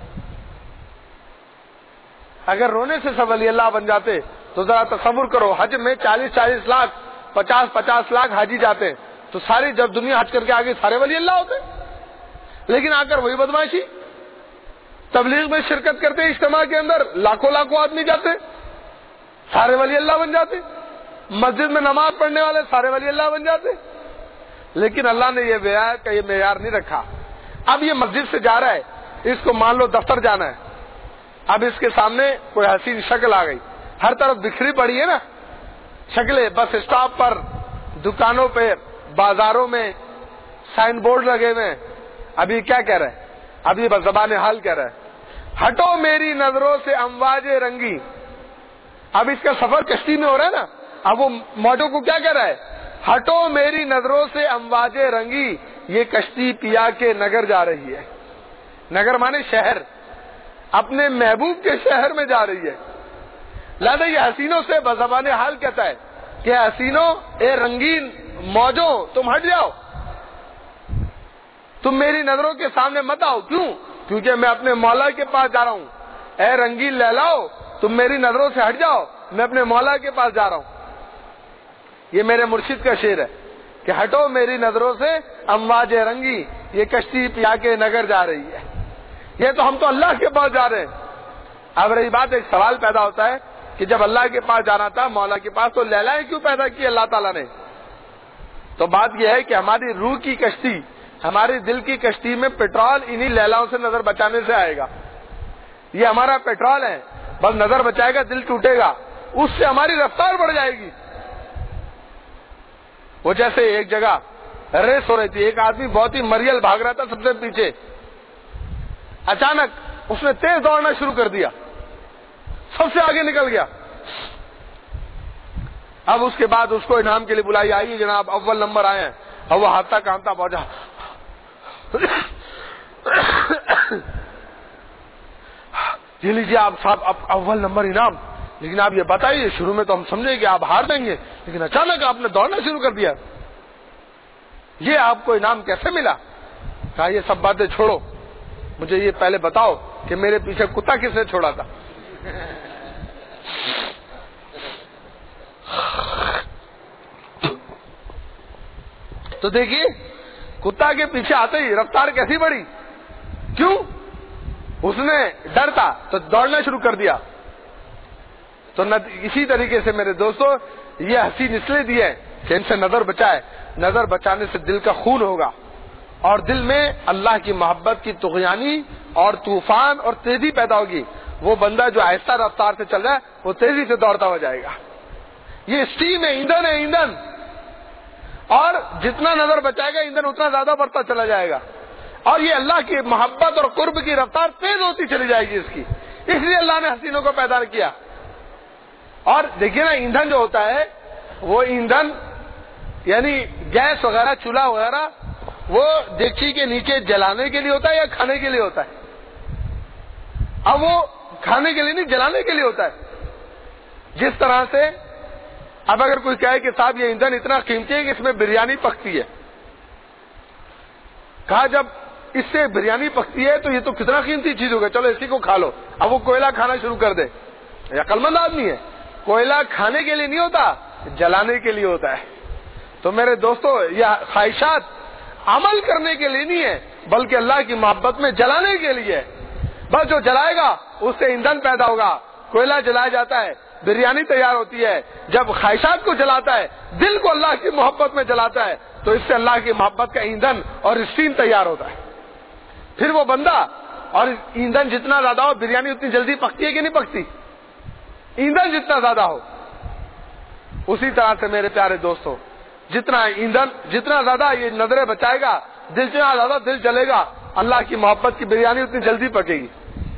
A: اگر رونے سے سب ولی اللہ بن جاتے تو ذرا تصور کرو، حج میں چالیس چالیس لاکھ پچاس پچاس لاکھ حاجی جاتے ہیں، تو ساری جب دنیا حج کر کے آگے سارے ولی اللہ ہوتے. لیکن آ کر وہی بدماشی، تبلیغ میں شرکت کرتے، اجتماع کے اندر لاکھوں لاکھوں آدمی جاتے، سارے ولی اللہ بن جاتے. مسجد میں نماز پڑھنے والے سارے ولی اللہ بن جاتے. لیکن اللہ نے یہ ولایت کا یہ معیار نہیں رکھا. اب یہ مسجد سے جا رہا ہے، اس کو مان لو دفتر جانا ہے، اب اس کے سامنے کوئی حسین شکل آ گئی، ہر طرف بکھری پڑی ہے نا شکلیں، بس اسٹاپ پر، دکانوں پہ، بازاروں میں سائن بورڈ لگے ہوئے. ابھی کیا کہہ رہا ہے؟ ابھی بس زبان حال کہہ رہا ہے، ہٹو میری نظروں سے امواج رنگی. اب اس کا سفر کشتی میں ہو رہا ہے نا، اب وہ موٹو کو کیا کہہ رہا ہے؟ ہٹو میری نظروں سے امواج رنگی، یہ کشتی پیا کے نگر جا رہی ہے. نگر مانے شہر، اپنے محبوب کے شہر میں جا رہی ہے. لہذا یہ حسینوں سے بزبان حال کہتا ہے کہ حسینوں، اے رنگین موجوں، تم ہٹ جاؤ، تم میری نظروں کے سامنے مت آؤ. کیوں؟ کیونکہ میں اپنے مولا کے پاس جا رہا ہوں. اے رنگین لیلاؤ، تم میری نظروں سے ہٹ جاؤ، میں اپنے مولا کے پاس جا رہا ہوں. یہ میرے مرشد کا شعر ہے کہ ہٹو میری نظروں سے امواج رنگی، یہ کشتی پیا کے نگر جا رہی ہے. یہ تو ہم تو اللہ کے پاس جا رہے ہیں. اب رہی بات، ایک سوال پیدا ہوتا ہے کہ جب اللہ کے پاس جانا تھا، مولا کے پاس، تو لیلائیں کیوں پیدا کی اللہ تعالیٰ نے؟ تو بات یہ ہے کہ ہماری روح کی کشتی، ہماری دل کی کشتی میں پیٹرول انہی لیلاؤں سے نظر بچانے سے آئے گا. یہ ہمارا پیٹرول ہے، بس نظر بچائے گا، دل ٹوٹے گا، اس سے ہماری رفتار بڑھ جائے گی. وہ جیسے ایک جگہ ریس ہو رہی تھی، ایک آدمی بہت ہی مریل بھاگ رہا تھا سب سے پیچھے، اچانک اس نے تیز دوڑنا شروع کر دیا، سب سے آگے نکل گیا. اب اس کے بعد اس کو انعام کے لیے بلائی، آئیے جناب اول نمبر آئے ہیں. اور وہ ہاتھا کامتا پہنچا، یہ لیجیے آپ صاحب اب اول نمبر انعام. لیکن آپ یہ بتائیے، شروع میں تو ہم سمجھے کہ آپ ہار دیں گے، لیکن اچانک آپ نے دوڑنا شروع کر دیا، یہ آپ کو انعام کیسے ملا؟ کہا یہ سب باتیں چھوڑو، مجھے یہ پہلے بتاؤ کہ میرے پیچھے کتا کس نے چھوڑا تھا. تو دیکھیے کتا کے پیچھے آتے ہی رفتار کیسی بڑھی. کیوں؟ اس نے ڈر تھا تو دوڑنا شروع کر دیا. تو اسی طریقے سے میرے دوستو، یہ حسین اس لیے دی ہے کہ ان سے نظر بچائے. نظر بچانے سے دل کا خون ہوگا اور دل میں اللہ کی محبت کی طغیانی اور طوفان اور تیزی پیدا ہوگی. وہ بندہ جو آہستہ رفتار سے چل رہا ہے وہ تیزی سے دوڑتا ہو جائے گا. یہ اسٹیم ہے، ایندھن ہے، ایندھن. اور جتنا نظر بچائے گا ایندھن اتنا زیادہ بڑھتا چلا جائے گا. اور یہ اللہ کی محبت اور قرب کی رفتار تیز ہوتی چلی جائے گی اس کی. اس لیے اللہ نے حسینوں کو پیدا کیا. اور دیکھیے نا، ایندھن جو ہوتا ہے وہ ایندھن یعنی گیس وغیرہ، چولہا وغیرہ، وہ دیگچی کے نیچے جلانے کے لیے ہوتا ہے یا کھانے کے لیے ہوتا ہے؟ اب وہ کھانے کے لیے نہیں، جلانے کے لیے ہوتا ہے. جس طرح سے اب اگر کوئی کہے کہ صاحب یہ ایندھن اتنا قیمتی ہے کہ اس میں بریانی پکتی ہے، کہا جب اس سے بریانی پکتی ہے تو یہ تو کتنا قیمتی چیز ہوگا، چلو اسی کو کھا لو. اب وہ کوئلہ کھانا شروع کر دے، یا عقل مند آدمی ہے. کوئلہ کھانے کے لیے نہیں ہوتا، جلانے کے لیے ہوتا ہے. تو میرے دوستو، یہ خواہشات عمل کرنے کے لیے نہیں ہے بلکہ اللہ کی محبت میں جلانے کے لیے. بس جو جلائے گا اس سے ایندھن پیدا ہوگا. کوئلہ جلایا جاتا ہے، بریانی تیار ہوتی ہے. جب خواہشات کو جلاتا ہے، دل کو اللہ کی محبت میں جلاتا ہے، تو اس سے اللہ کی محبت کا ایندھن اور اسٹیم تیار ہوتا ہے. پھر وہ بندہ، اور ایندھن جتنا زیادہ ہو بریانی اتنی جلدی پکتی ہے کہ نہیں پکتی؟ ایندھن جتنا زیادہ ہو. اسی طرح سے میرے پیارے دوستوں، جتنا ایندھن جتنا زیادہ یہ نظریں بچائے گا، دل جتنا زیادہ دل جلے گا، اللہ کی محبت کی بریانی اتنی جلدی پکے گی۔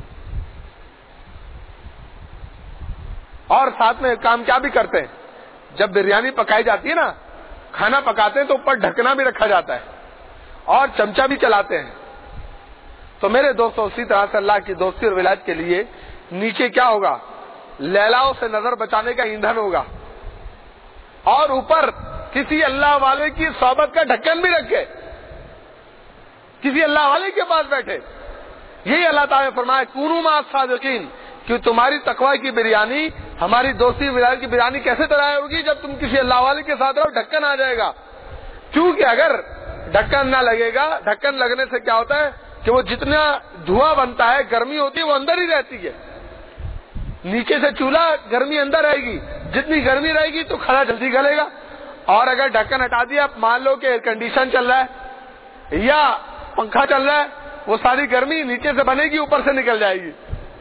A: اور ساتھ میں کام کیا بھی کرتے ہیں، جب بریانی پکائی جاتی ہے نا، کھانا پکاتے ہیں تو اوپر ڈھکنا بھی رکھا جاتا ہے اور چمچا بھی چلاتے ہیں۔ تو میرے دوستوں، اسی طرح سے اللہ کی دوستی اور ولایت کے لیے نیچے کیا ہوگا، لیلاؤں سے نظر بچانے کا ایندھن ہوگا، اور اوپر کسی اللہ والے کی صحبت کا ڈھکن بھی رکھے، کسی اللہ والے کے پاس بیٹھے۔ یہی اللہ تعالیٰ نے فرمایا کونوا مع الصادقین، کہ تمہاری تقوی کی بریانی، ہماری دوستی ولایت کی بریانی کیسے تیار ہوگی، جب تم کسی اللہ والے کے ساتھ رہو، ڈھکن آ جائے گا۔ کیونکہ اگر ڈھکن نہ لگے گا، ڈھکن لگنے سے کیا ہوتا ہے کہ وہ جتنا دھواں بنتا ہے، گرمی ہوتی ہے، وہ اندر ہی رہتی ہے۔ نیچے سے چولہا، گرمی اندر رہے گی، جتنی گرمی رہے گی تو کھانا جلدی گلے گا۔ اور اگر ڈھکن ہٹا دیا، مان لو کہ ایئر کنڈیشن چل رہا ہے یا پنکھا چل رہا ہے، وہ ساری گرمی نیچے سے بنے گی، اوپر سے نکل جائے گی۔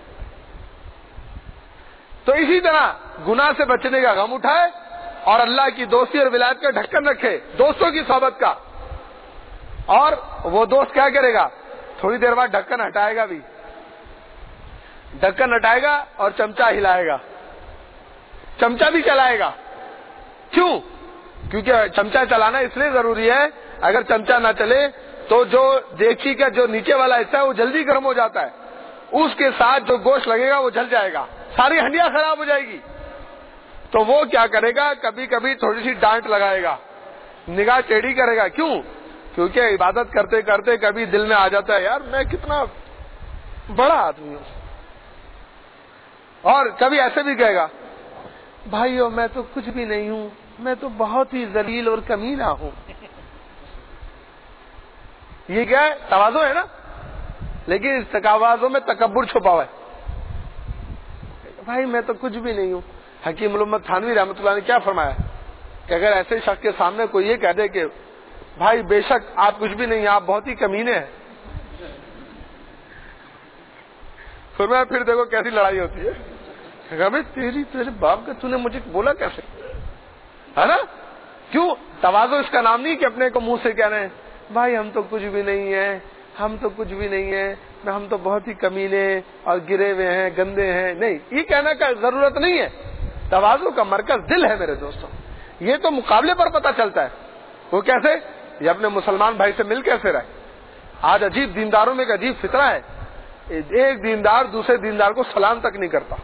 A: تو اسی طرح گناہ سے بچنے کا غم اٹھائے اور اللہ کی دوستی اور ولایت کا ڈھکن رکھے، دوستوں کی صحبت کا۔ اور وہ دوست کیا کرے گا، تھوڑی دیر بعد ڈھکن ہٹائے گا بھی، ڈھکن ہٹائے گا اور چمچا ہلائے گا، چمچا بھی چلائے گا۔ کیوں؟ کیونکہ چمچا چلانا اس لیے ضروری ہے، اگر چمچا نہ چلے تو جو دیگچی کا جو نیچے والا حصہ ہے وہ جلدی گرم ہو جاتا ہے، اس کے ساتھ جو گوشت لگے گا وہ جل جائے گا، ساری ہنڈیاں خراب ہو جائے گی۔ تو وہ کیا کرے گا، کبھی کبھی تھوڑی سی ڈانٹ لگائے گا، نگاہ ٹیڑھی کرے گا۔ کیوں؟ کیونکہ عبادت کرتے کرتے کبھی دل میں آ جاتا ہے، یار میں کتنا بڑا آدمی ہوں، اور کبھی ایسے بھی کہے گا، بھائیو میں تو کچھ بھی نہیں ہوں، میں تو بہت ہی ذلیل اور کمینہ ہوں۔ یہ کیا ہے، تواضع ہے نا، لیکن اس تواضع میں تکبر چھپا ہوا ہے۔ بھائی میں تو کچھ بھی نہیں ہوں۔ حکیم الامت تھانوی رحمۃ اللہ نے کیا فرمایا کہ اگر ایسے شخص کے سامنے کوئی یہ کہہ دے کہ بھائی بے شک آپ کچھ بھی نہیں ہیں، آپ بہت ہی کمینے ہیں، فرمایا پھر دیکھو کیسی لڑائی ہوتی ہے، بھائی تیری تیرے باپ کا تو نے مجھے بولا کیسے، ہے نا؟ کیوں؟ تواضع اس کا نام نہیں کہ اپنے کو منہ سے کہہ رہے ہیں بھائی ہم تو کچھ بھی نہیں ہیں، ہم تو کچھ بھی نہیں ہیں، ہم تو بہت ہی کمینے اور گرے ہوئے ہیں، گندے ہیں۔ نہیں، یہ کہنے کا ضرورت نہیں ہے۔ تواضع کا مرکز دل ہے میرے دوستوں۔ یہ تو مقابلے پر پتہ چلتا ہے۔ وہ کیسے؟ یہ اپنے مسلمان بھائی سے مل کیسے رہے۔ آج عجیب دینداروں میں ایک عجیب فطرہ ہے، ایک دیندار دوسرے دیندار کو سلام تک نہیں کرتا،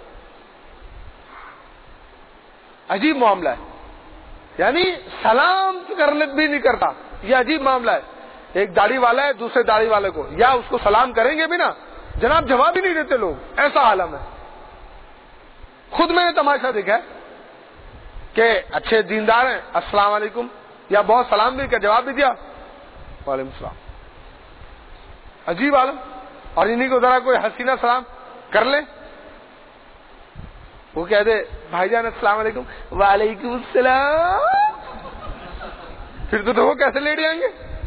A: عجیب معاملہ ہے، یعنی سلام کرنے بھی نہیں کرتا، یہ عجیب معاملہ ہے۔ ایک داڑھی والا ہے دوسرے داڑھی والے کو، یا اس کو سلام کریں گے بھی نا، جناب جواب ہی نہیں دیتے لوگ، ایسا عالم ہے۔ خود میں نے تماشا دیکھا ہے کہ اچھے دیندار ہیں، السلام علیکم، یا بہت سلام بھی کیا جواب بھی دیا، وعلیکم السلام، عجیب عالم۔ اور انہیں کو ذرا کوئی حسینہ سلام کر لے، وہ کہہ دے بھائی جان السلام علیکم، وعلیکم السلام، پھر تو وہ کیسے لیٹ جائیں گے؟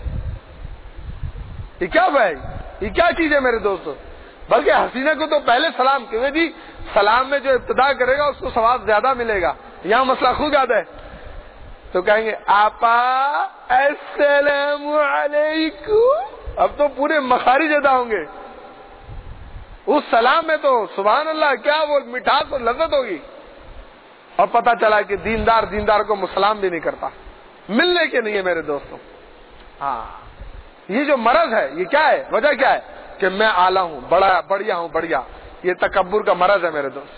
A: یہ کیا بھائی، یہ کیا چیز ہے میرے دوستو؟ بلکہ حسینہ کو تو پہلے سلام کیونکہ جی سلام میں جو ابتدا کرے گا اس کو ثواب زیادہ ملے گا۔ یہاں مسئلہ خوب یاد ہے، تو کہیں گے آپا السلام علیکم، اب تو پورے مخارج ادا ہوں گے اس سلام میں، تو سبحان اللہ کیا وہ مٹھاس اور لذت ہوگی۔ اور پتہ چلا کہ دیندار دیندار کو مسلام بھی نہیں کرتا، ملنے کے نہیں ہے میرے دوستوں۔ ہاں، یہ جو مرض ہے یہ کیا ہے، وجہ کیا ہے کہ میں اعلیٰ ہوں، بڑا بڑھیا ہوں، بڑھیا، یہ تکبر کا مرض ہے میرے دوست۔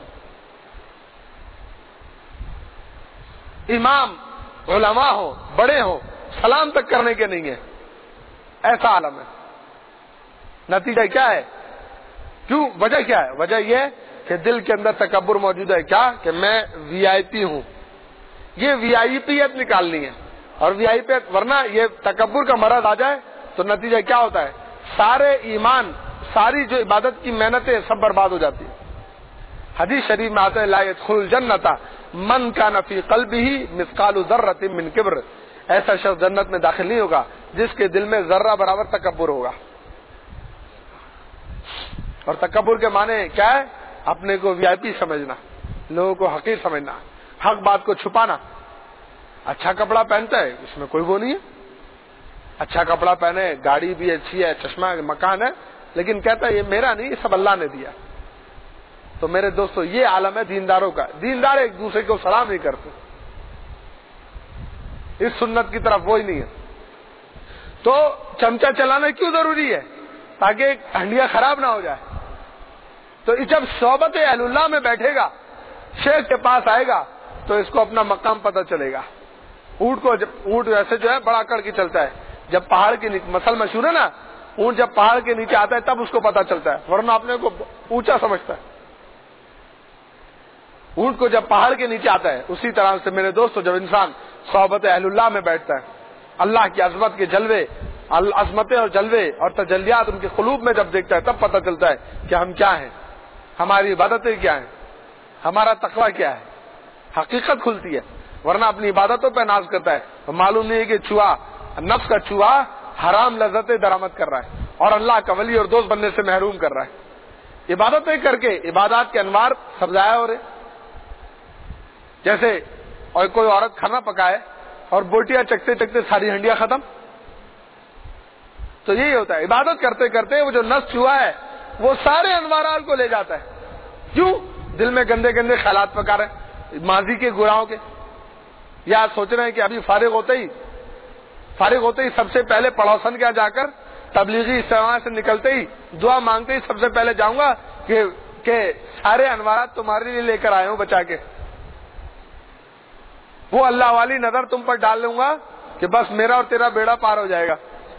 A: امام علماء ہو، بڑے ہو، سلام تک کرنے کے نہیں ہے، ایسا عالم ہے۔ نتیجہ کیا ہے، کیوں، وجہ کیا ہے؟ وجہ یہ ہے کہ دل کے اندر تکبر موجود ہے، کیا کہ میں وی آئی پی ہوں، یہ وی آئی پیت نکالنی ہے، اور وی آئی پی، ورنہ یہ تکبر کا مرض آ جائے تو نتیجہ کیا ہوتا ہے، سارے ایمان، ساری جو عبادت کی محنتیں سب برباد ہو جاتی ہیں۔ حدیث شریف میں آتا ہے لا يدخل الجنۃ من کان فی قلبہ مثقال ذرۃ من کبر، ایسا شخص جنت میں داخل نہیں ہوگا جس کے دل میں ذرہ برابر تکبر ہوگا۔ اور تکبر کے معنی کیا ہے، اپنے کو وی آئی پی سمجھنا، لوگوں کو حقیر سمجھنا، حق بات کو چھپانا، اچھا کپڑا پہنتا ہے اس میں کوئی وہ نہیں ہے، اچھا کپڑا پہنے، گاڑی بھی اچھی ہے، چشمہ مکان ہے، لیکن کہتا ہے یہ میرا نہیں، یہ سب اللہ نے دیا۔ تو میرے دوستو یہ عالم ہے دینداروں کا، دیندار ایک دوسرے کو سلام نہیں کرتے، اس سنت کی طرف وہی نہیں ہے۔ تو چمچہ چلانا کیوں ضروری ہے؟ تاکہ ہنڈیا خراب نہ ہو جائے۔ تو جب صحبت اہل اللہ میں بیٹھے گا، شیخ کے پاس آئے گا، تو اس کو اپنا مقام پتہ چلے گا۔ اونٹ کو جب اونٹ ویسے جو ہے بڑا کر کے چلتا ہے، جب پہاڑ کے نیچے مسل مشہور ہے نا، اونٹ جب پہاڑ کے نیچے آتا ہے تب اس کو پتہ چلتا ہے، ورنہ اپنے کو اونچا سمجھتا ہے۔ اونٹ کو جب پہاڑ کے نیچے آتا ہے، اسی طرح سے میرے دوستو جب انسان صحبت اہل اللہ میں بیٹھتا ہے، اللہ کی عظمت کے جلوے، عظمتیں اور جلوے اور تجلیات ان کے قلوب میں جب دیکھتا ہے، تب پتہ چلتا ہے کہ ہم کیا ہیں، ہماری عبادتیں کیا ہیں، ہمارا تقویٰ کیا ہے، حقیقت کھلتی ہے۔ ورنہ اپنی عبادتوں پہ ناز کرتا ہے تو معلوم نہیں ہے کہ چوہا، نفس کا چوہا حرام لذتیں درآمد کر رہا ہے اور اللہ کا ولی اور دوست بننے سے محروم کر رہا ہے۔ عبادتیں کر کے عبادات کے انوار سب ضائع ہو رہے، جیسے اور کوئی عورت کھانا پکائے اور بوٹیاں چکتے چکتے ساری ہنڈیاں ختم۔ تو یہی ہوتا ہے، عبادت کرتے کرتے وہ جو نفس چوہا ہے وہ سارے انوارات کو لے جاتا ہے۔ کیوں؟ دل میں گندے گندے خیالات پکا رہے، ماضی کے گناہوں کے، یا سوچ رہے ہیں کہ ابھی فارغ ہوتے ہی فارغ ہوتے ہی سب سے پہلے پڑوسن کے جا کر تبلیغی اجتماع سے نکلتے ہی دعا مانگتے ہی سب سے پہلے جاؤں گا کہ کہ سارے انوارات تمہارے لیے لے کر آئے ہوں بچا کے، وہ اللہ والی نظر تم پر ڈال لوں گا کہ بس میرا اور تیرا بیڑا پار ہو جائے گا۔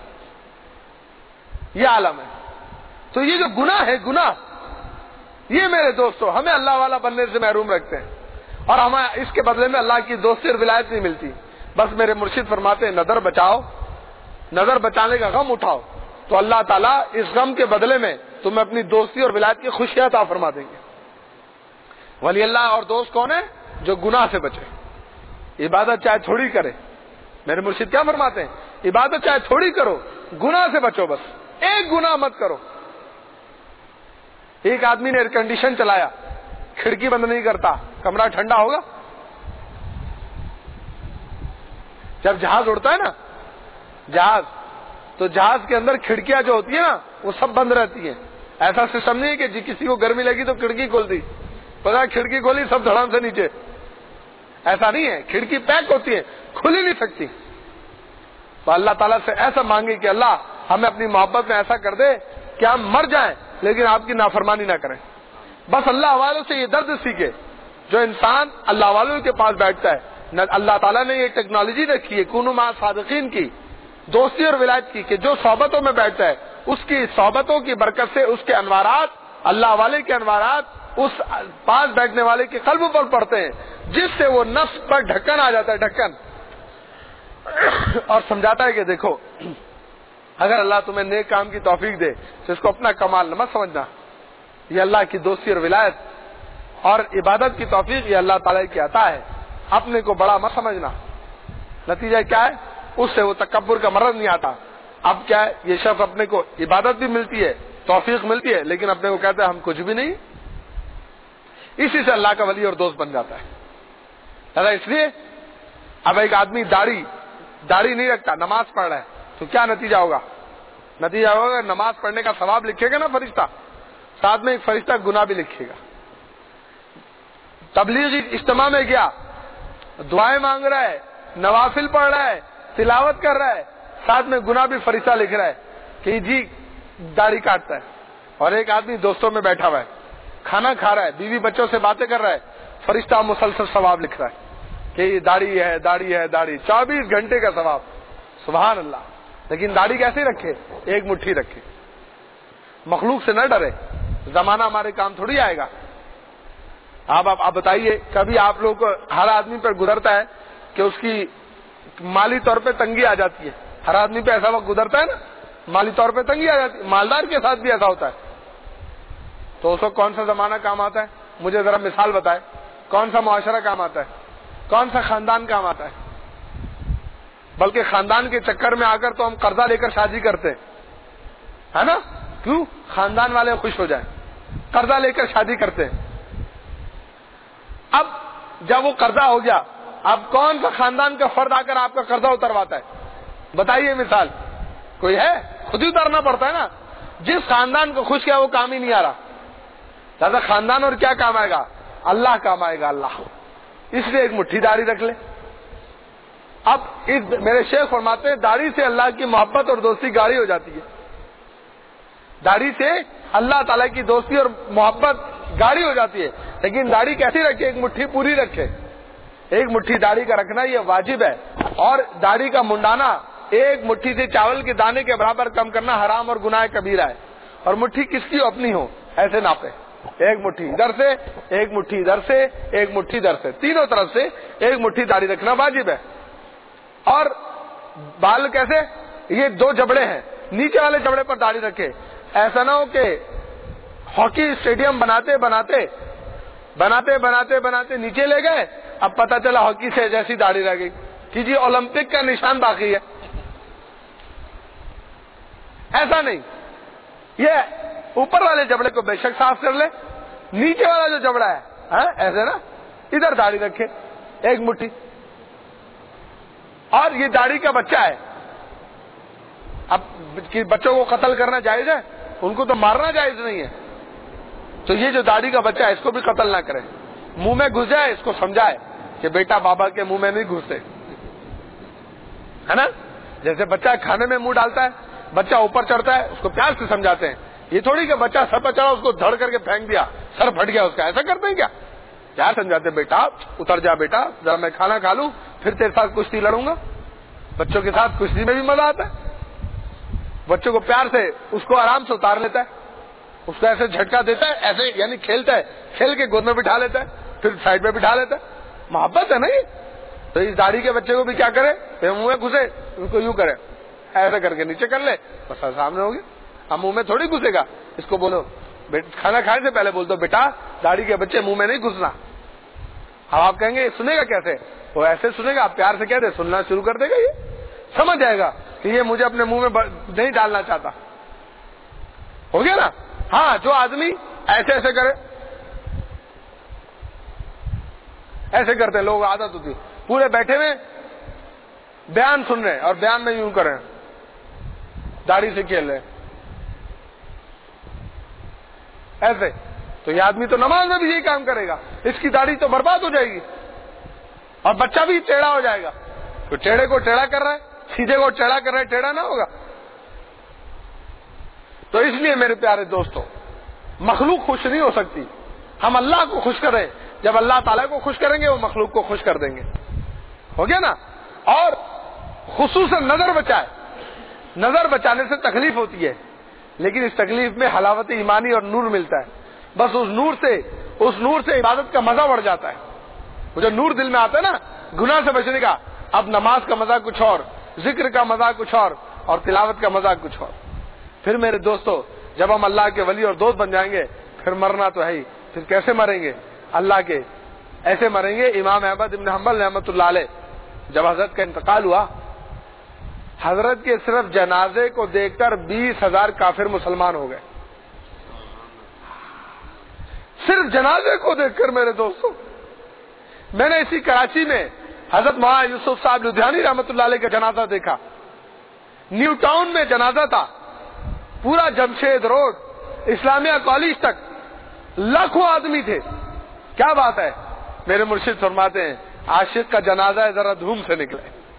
A: یہ عالم ہے۔ تو یہ جو گناہ ہے، گناہ یہ میرے دوستو ہمیں اللہ والا بننے سے محروم رکھتے ہیں، اور ہمیں اس کے بدلے میں اللہ کی دوستی اور ولایت نہیں ملتی۔ بس میرے مرشد فرماتے ہیں نظر بچاؤ، نظر بچانے کا غم اٹھاؤ تو اللہ تعالیٰ اس غم کے بدلے میں تمہیں اپنی دوستی اور ولایت کی خوشیاں عطا فرما دیں گے۔ ولی اللہ اور دوست کون ہے؟ جو گناہ سے بچے، عبادت چاہے تھوڑی کرے۔ میرے مرشد کیا فرماتے ہیں؟ عبادت چاہے تھوڑی کرو، گناہ سے بچو، بس ایک گناہ مت کرو۔ ایک آدمی نے ایئر کنڈیشن چلایا، کھڑکی بند نہیں کرتا، کمرہ ٹھنڈا ہوگا؟ جب جہاز اڑتا ہے نا، جہاز تو جہاز کے اندر کھڑکیاں جو ہوتی ہیں نا وہ سب بند رہتی ہیں۔ ایسا سسٹم نہیں ہے کہ جی کسی کو گرمی لگی تو کھڑکی کھول دی، پتا کھڑکی کھولی سب دھڑام سے نیچے، ایسا نہیں ہے۔ کھڑکی پیک ہوتی ہے، کھل ہی نہیں سکتی۔ تو اللہ تعالیٰ سے ایسا مانگے کہ اللہ ہمیں اپنی محبت میں ایسا کر دے کہ ہم مر جائیں لیکن آپ کی نافرمانی نہ کریں۔ بس اللہ والوں سے یہ درد سیکھے۔ جو انسان اللہ والوں کے پاس بیٹھتا ہے، اللہ تعالیٰ نے یہ ٹیکنالوجی رکھی ہے کونوا مع صادقین کی، دوستی اور ولایت کی، کہ جو صحبتوں میں بیٹھتا ہے اس کی صحبتوں کی برکت سے اس کے انوارات، اللہ والے کے انوارات اس پاس بیٹھنے والے کے قلب پر پڑتے ہیں، جس سے وہ نفس پر ڈھکن آ جاتا ہے، ڈھکن، اور سمجھاتا ہے کہ دیکھو اگر اللہ تمہیں نیک کام کی توفیق دے تو اس کو اپنا کمال مت سمجھنا، یہ اللہ کی دوستی اور ولایت اور عبادت کی توفیق یہ اللہ تعالیٰ کی عطا ہے، اپنے کو بڑا مت سمجھنا۔ نتیجہ کیا ہے؟ اس سے وہ تکبر کا مرض نہیں آتا۔ اب کیا ہے؟ یہ شخص اپنے کو عبادت بھی ملتی ہے، توفیق ملتی ہے، لیکن اپنے کو کہتا ہے ہم کچھ بھی نہیں، اسی سے اللہ کا ولی اور دوست بن جاتا ہے۔ دادا اس لیے اب ایک آدمی داڑھی داڑھی نہیں رکھتا، نماز پڑھ رہا ہے، تو کیا نتیجہ ہوگا؟ نتیجہ ہوگا نماز پڑھنے کا ثواب لکھے گا نا فرشتہ، ساتھ میں ایک فرشتہ گناہ بھی لکھے گا۔ تبلیغی اجتماع میں گیا، دعائیں مانگ رہا ہے، نوافل پڑھ رہا ہے، تلاوت کر رہا ہے، ساتھ میں گناہ بھی فرشتہ لکھ رہا ہے کہ جی داڑھی کاٹتا ہے۔ اور ایک آدمی دوستوں میں بیٹھا ہوا ہے، کھانا کھا رہا ہے، بیوی بچوں سے باتیں کر رہا ہے، فرشتہ مسلسل ثواب لکھ رہا ہے کہ یہ داڑھی ہے، داڑھی ہے، داڑھی، چوبیس گھنٹے کا ثواب، سبحان اللہ۔ لیکن داڑھی کیسے رکھے؟ ایک مٹھی رکھے، مخلوق سے نہ ڈرے، زمانہ ہمارے کام تھوڑی آئے گا۔ آپ آپ بتائیے، کبھی آپ لوگوں کو ہر آدمی پر گزرتا ہے کہ اس کی مالی طور پہ تنگی آ جاتی ہے، ہر آدمی پہ ایسا وقت گزرتا ہے نا، مالی طور پہ تنگی آ جاتی ہے، مالدار کے ساتھ بھی ایسا ہوتا ہے۔ تو اس وقت کون سا زمانہ کام آتا ہے؟ مجھے ذرا مثال بتائے، کون سا معاشرہ کام آتا ہے؟ کون سا خاندان کام آتا ہے؟ بلکہ خاندان کے چکر میں آ کر تو ہم قرضہ لے کر شادی کرتے ہیں، ہے نا؟ کیوں؟ خاندان والے خوش ہو جائیں، قرضہ لے کر شادی کرتے ہیں۔ اب جب وہ قرضہ ہو گیا اب کون سا خاندان کا فرد آ کر آپ کا قرضہ اترواتا ہے؟ بتائیے مثال کوئی ہے؟ خود ہی اتارنا پڑتا ہے نا. جس خاندان کو خوش کیا وہ کام ہی نہیں آ رہا. دادا خاندان اور کیا کام آئے گا؟ اللہ کام آئے گا, اللہ. اس لیے ایک مٹھی داڑھی رکھ لے. اب اس میرے شیخ فرماتے ہیں داڑھی سے اللہ کی محبت اور دوستی گاڑی ہو جاتی ہے. داڑھی سے اللہ تعالیٰ کی دوستی اور محبت گاڑی ہو جاتی ہے. لیکن داڑھی کیسی رکھے؟ ایک مٹھی پوری رکھے. ایک مٹھی داڑھی کا رکھنا یہ واجب ہے. اور داڑھی کا منڈانا ایک مٹھی سے چاول کے دانے کے برابر کم کرنا حرام اور گناہ کبیرہ ہے. اور مٹھی کس کی اپنی ہو ایسے ناپے. ایک مٹھی ادھر سے, ایک مٹھی ادھر سے, ایک مٹھی ادھر سے, تینوں طرف سے ایک مٹھی داڑھی رکھنا واجب ہے. اور بال کیسے؟ یہ دو جبڑے ہیں, نیچے والے جبڑے پر داڑھی رکھے. ایسا نہ ہو کہ ہاکی اسٹیڈیم بناتے بناتے بناتے بناتے بناتے نیچے لے گئے, اب پتہ چلا ہاکی سے جیسی داڑھی رہ گئی کہ جی اولمپک کا نشان باقی ہے. ایسا نہیں. یہ اوپر والے جبڑے کو بے شک صاف کر لے, نیچے والا جو جبڑا ہے ایسے نا ادھر داڑھی رکھے ایک مٹھی. اور یہ داڑھی کا بچہ ہے. اب بچوں کو قتل کرنا جائز ہے؟ ان کو تو مارنا جائز نہیں ہے. تو یہ جو داڑھی کا بچہ ہے اس کو بھی قتل نہ کرے. منہ میں گھس جائے اس کو سمجھائے کہ بیٹا بابا کے منہ میں نہیں گھستے, ہے نا. جیسے بچہ کھانے میں منہ ڈالتا ہے, بچہ اوپر چڑھتا ہے, اس کو پیار سے سمجھاتے ہیں. یہ تھوڑی کہ بچہ سر پر چڑھا اس کو دھڑ کر کے پھینک دیا, سر پھٹ گیا اس کا, ایسا کرتے ہیں کیا؟ پیار سمجھاتے بیٹا اتر جا بیٹا, ذرا میں کھانا کھا لوں پھر تیرے ساتھ کشتی لڑوں گا. بچوں کے ساتھ کشتی میں بھی مزہ آتا ہے. بچوں کو پیار سے اس کو آرام سے اتار لیتا ہے, اس کو ایسے جھٹکا دیتا ہے, ایسے یعنی کھیلتا ہے, کھیل کے گود میں بٹھا لیتا ہے, پھر سائڈ میں بٹھا لیتا ہے. محبت ہے نا یہ. تو اس داڑھی کے بچے کو بھی کیا کرے؟ منہ میں گھسے اس کو یوں کرے, ایسا کر کے نیچے کر لے, بس سامنے ہوگی. اب منہ میں تھوڑی گھسے گا. اس کو بولو کھانا کھانے سے پہلے بول دو بیٹا داڑھی کے بچے منہ میں نہیں گھسنا. اب آپ کہیں گے سنے گا کیسے؟ وہ ایسے سنے گا, آپ پیار سے کہہ دے سننا شروع کر دے گا, یہ سمجھ جائے گا کہ یہ مجھے اپنے منہ میں نہیں ڈالنا چاہتا. ہو گیا نا. ہاں جو آدمی ایسے ایسے کرے, ایسے کرتے لوگ عادت ہوتی, پورے بیٹھے ہوئے بیان سن رہے اور بیان میں یوں کریں, داڑھی سے کھیل رہے ایسے, تو یہ آدمی تو نماز میں بھی یہی کام کرے گا. اس کی داڑھی تو برباد ہو جائے گی اور بچہ بھی ٹیڑھا ہو جائے گا. تو ٹیڑھے کو ٹیڑھا کر رہا ہے, سیدھے کو ٹیڑھا کر رہا ہے, ٹیڑھا نہ ہوگا. تو اس لیے میرے پیارے دوستو مخلوق خوش نہیں ہو سکتی. ہم اللہ کو خوش کریں, جب اللہ تعالیٰ کو خوش کریں گے وہ مخلوق کو خوش کر دیں گے. ہو گیا نا. اور خصوصاً نظر بچائے. نظر بچانے سے تکلیف ہوتی ہے, لیکن اس تکلیف میں حلاوت ایمانی اور نور ملتا ہے. بس اس نور سے اس نور سے عبادت کا مزہ بڑھ جاتا ہے. وہ جو نور دل میں آتا ہے نا گناہ سے بچنے کا, اب نماز کا مزہ کچھ اور, ذکر کا مزہ کچھ اور, اور تلاوت کا مزہ کچھ اور. پھر میرے دوستو جب ہم اللہ کے ولی اور دوست بن جائیں گے پھر مرنا تو ہے ہی. پھر کیسے مریں گے؟ اللہ کے ایسے مریں گے. امام احمد ابن حنبل رحمۃ اللہ علیہ جب حضرت کا انتقال ہوا, حضرت کے صرف جنازے کو دیکھ کر بیس ہزار کافر مسلمان ہو گئے. صرف جنازے کو دیکھ کر میرے دوستوں. میں نے اسی کراچی میں حضرت مولانا یوسف صاحب لدھیانی رحمۃ اللہ علیہ کا جنازہ دیکھا. نیو ٹاؤن میں جنازہ تھا, پورا جمشید روڈ اسلامیہ کالج تک لاکھوں آدمی تھے. کیا بات ہے. میرے مرشد فرماتے ہیں عاشق کا جنازہ ہے ذرا دھوم سے نکلے.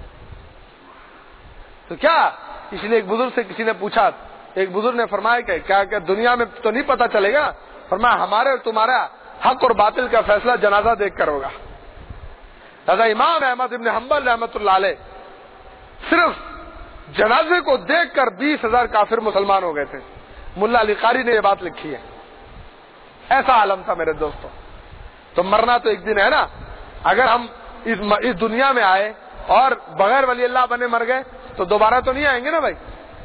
A: تو کیا اس لیے ایک بزرگ سے کسی نے پوچھا, ایک بزرگ نے فرمایا کہ کیا کہ دنیا میں تو نہیں پتا چلے گا. فرمایا ہمارے اور تمہارا حق اور باطل کا فیصلہ جنازہ دیکھ کر ہوگا. لہذا امام احمد ابن حنبل رحمۃ اللہ علیہ صرف جنازے کو دیکھ کر بیس ہزار کافر مسلمان ہو گئے تھے. ملا علی قاری نے یہ بات لکھی ہے. ایسا عالم تھا میرے دوستوں. تو مرنا تو ایک دن ہے نا. اگر ہم اس, اس دنیا میں آئے اور بغیر ولی اللہ بنے مر گئے تو دوبارہ تو نہیں آئیں گے نا بھائی.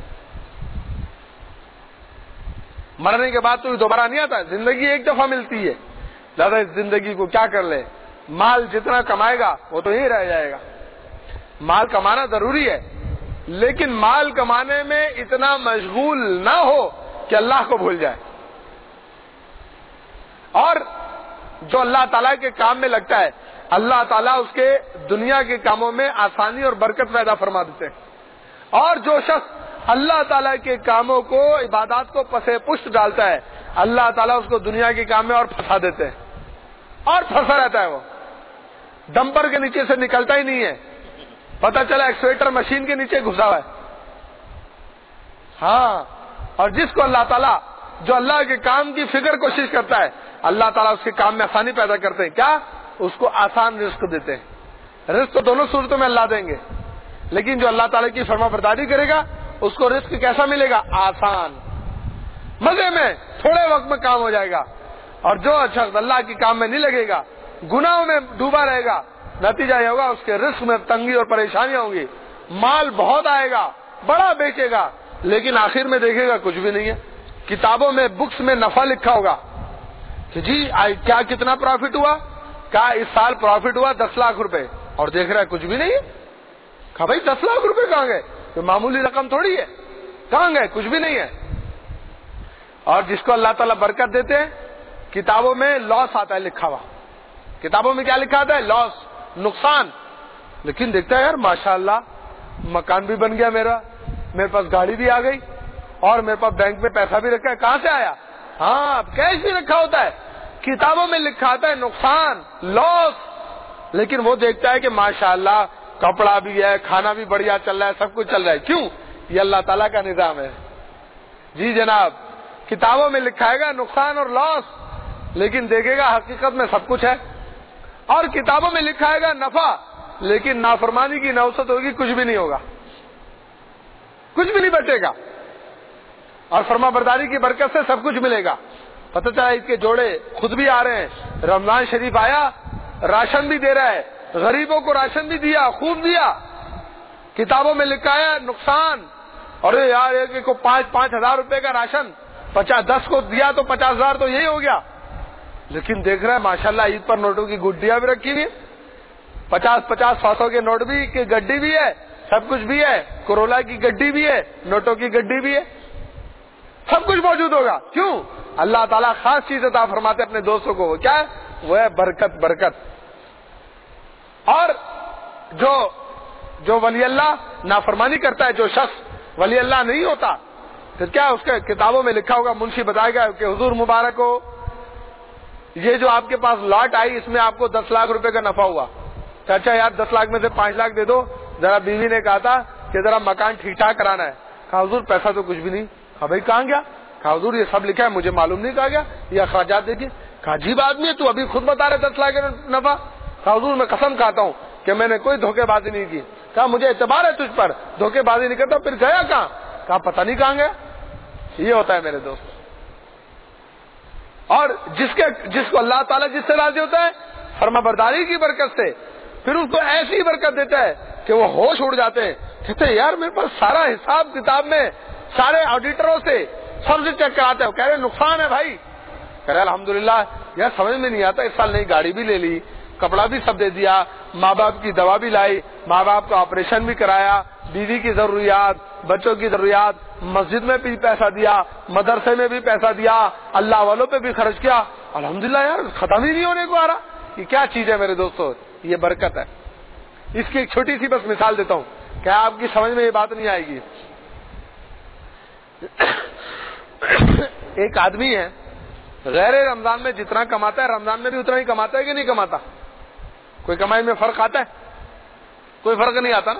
A: مرنے کے بعد تو دوبارہ نہیں آتا. زندگی ایک دفعہ ملتی ہے. زیادہ اس زندگی کو کیا کر لے. مال جتنا کمائے گا وہ تو یہی رہ جائے گا. مال کمانا ضروری ہے, لیکن مال کمانے میں اتنا مشغول نہ ہو کہ اللہ کو بھول جائے. اور جو اللہ تعالیٰ کے کام میں لگتا ہے, اللہ تعالیٰ اس کے دنیا کے کاموں میں آسانی اور برکت پیدا فرما دیتے ہیں. اور جو شخص اللہ تعالیٰ کے کاموں کو عبادات کو پسے پشت ڈالتا ہے اللہ تعالیٰ اس کو دنیا کے کام میں اور پھنسا دیتے ہیں اور پھنسا رہتا ہے. وہ ڈمپر کے نیچے سے نکلتا ہی نہیں ہے, پتہ چلا ایکسویٹر مشین کے نیچے گھسا ہوا ہے. ہاں, اور جس کو اللہ تعالیٰ جو اللہ کے کام کی فکر کوشش کرتا ہے اللہ تعالیٰ اس کے کام میں آسانی پیدا کرتے ہیں. کیا؟ اس کو آسان رزق دیتے ہیں. رزق تو دونوں صورتوں میں اللہ دیں گے, لیکن جو اللہ تعالیٰ کی فرما برداری کرے گا اس کو رزق کیسا ملے گا؟ آسان, مزے میں, تھوڑے وقت میں کام ہو جائے گا. اور جو شخص اللہ کے کام میں نہیں لگے گا, گناہوں میں ڈوبا رہے گا, نتیجہ یہ ہوگا اس کے رزق میں تنگی اور پریشانیاں ہوں گی. مال بہت آئے گا, بڑا بیچے گا, لیکن آخر میں دیکھے گا کچھ بھی نہیں ہے. کتابوں میں بکس میں نفع لکھا ہوگا کہ جی کیا کتنا پروفٹ ہوا, کہا اس سال پروفٹ ہوا دس لاکھ روپے, اور دیکھ رہا ہے کچھ بھی نہیں ہے. کہا بھائی دس لاکھ روپے کہاں گئے؟ تو معمولی رقم تھوڑی ہے, کہاں گئے؟ کچھ بھی نہیں ہے. اور جس کو اللہ تعالیٰ برکت دیتے ہیں کتابوں میں لاس آتا ہے لکھا ہوا. کتابوں میں کیا لکھا آتا ہے؟ لاس, نقصان. لیکن دیکھتا ہے یار ماشاء اللہ مکان بھی بن گیا میرا, میرے پاس گاڑی بھی آ گئی, اور میرے پاس بینک میں پیسہ بھی رکھا ہے. کہاں سے آیا؟ ہاں کیش بھی رکھا ہوتا ہے. کتابوں میں لکھا آتا ہے نقصان, لاس, لیکن وہ دیکھتا ہے کہ ماشاء اللہ کپڑا بھی ہے, کھانا بھی بڑھیا چل رہا ہے, سب کچھ چل رہا ہے. کیوں؟ یہ اللہ تعالیٰ کا نظام ہے. جی جناب, کتابوں میں لکھائے گا نقصان اور لاس, لیکن دیکھے گا حقیقت میں سب کچھ ہے. اور کتابوں میں لکھائے گا نفع, لیکن نافرمانی کی نوسط ہوگی, کچھ بھی نہیں ہوگا, کچھ بھی نہیں بچے گا. اور فرما برداری کی برکت سے سب کچھ ملے گا. پتہ چلا اس کے جوڑے خود بھی آ رہے ہیں, رمضان شریف آیا راشن بھی دے رہا ہے, غریبوں کو راشن بھی دیا, خوب دیا. کتابوں میں لکھا ہے نقصان, اور یار ایک کو پانچ پانچ ہزار روپے کا راشن, پچاس دس کو دیا تو پچاس ہزار تو یہی ہو گیا. لیکن دیکھ رہا ہے ماشاءاللہ عید پر نوٹوں کی گڈیاں بھی رکھی ہوئی, پچاس پچاس سو سو کے نوٹ بھی کی گڈی بھی ہے, سب کچھ بھی ہے, کرولا کی گڈی بھی ہے, نوٹوں کی گڈی بھی ہے, سب کچھ موجود ہوگا. کیوں؟ اللہ تعالیٰ خاص چیز عطا فرماتے اپنے دوستوں کو. وہ کیا ہے؟ وہ ہے برکت. برکت. اور جو جو ولی اللہ نافرمانی کرتا ہے, جو شخص ولی اللہ نہیں ہوتا, پھر کیا اس کے کتابوں میں لکھا ہوگا, منشی بتائے گا کہ حضور مبارک ہو, یہ جو آپ کے پاس لاٹ آئی اس میں آپ کو دس لاکھ روپے کا نفع ہوا. اچھا یار دس لاکھ میں سے پانچ لاکھ دے دو. ذرا بیوی نے کہا تھا کہ ذرا مکان ٹھیک ٹھاک کرانا ہے. کہا حضور پیسہ تو کچھ بھی نہیں. کہا بھائی کہاں گیا؟ کہا حضور یہ سب لکھا ہے, مجھے معلوم نہیں. کہا گیا یہ اخراجات دیکھیے. کہا عجیب آدمی ہے, تو ابھی خود بتا رہے دس لاکھ نفع. کہا حضور میں قسم کھاتا ہوں کہ میں نے کوئی دھوکے بازی نہیں کی. کہا مجھے اعتبار ہے تجھ پر, دھوکے بازی نہیں کرتا. پھر گیا کہاں؟ کہا پتہ نہیں کہاں گیا. یہ ہوتا ہے میرے دوست. اور جس کے جس کو اللہ تعالیٰ جس سے راضی ہوتا ہے فرما برداری کی برکت سے, پھر اس کو ایسی برکت دیتا ہے کہ وہ ہوش اڑ جاتے ہیں. کہتے ہیں یار میرے پاس سارا حساب کتاب میں سارے آڈیٹروں سے سب سے چیک کراتے ہو. کہہ رہے نقصان ہے بھائی. کہہ رہے الحمدللہ یار سمجھ میں نہیں آتا, اس سال نئی گاڑی بھی لے لی, کپڑا بھی سب دے دیا, ماں باپ کی دوا بھی لائی, ماں باپ کا آپریشن بھی کرایا, بیوی کی ضروریات, بچوں کی ضروریات, مسجد میں بھی پیسہ دیا, مدرسے میں بھی پیسہ دیا, اللہ والوں پہ بھی خرچ کیا. الحمدللہ یار ختم ہی نہیں ہونے کو آ رہا. یہ کیا چیز ہے میرے دوستو؟ یہ برکت ہے. اس کی ایک چھوٹی سی بس مثال دیتا ہوں, کیا آپ کی سمجھ میں یہ بات نہیں آئے گی. ایک آدمی ہے غیر رمضان میں جتنا کماتا ہے رمضان میں بھی اتنا ہی کماتا ہے کہ نہیں کماتا؟ کوئی کمائی میں فرق آتا ہے؟ کوئی فرق نہیں آتا نا.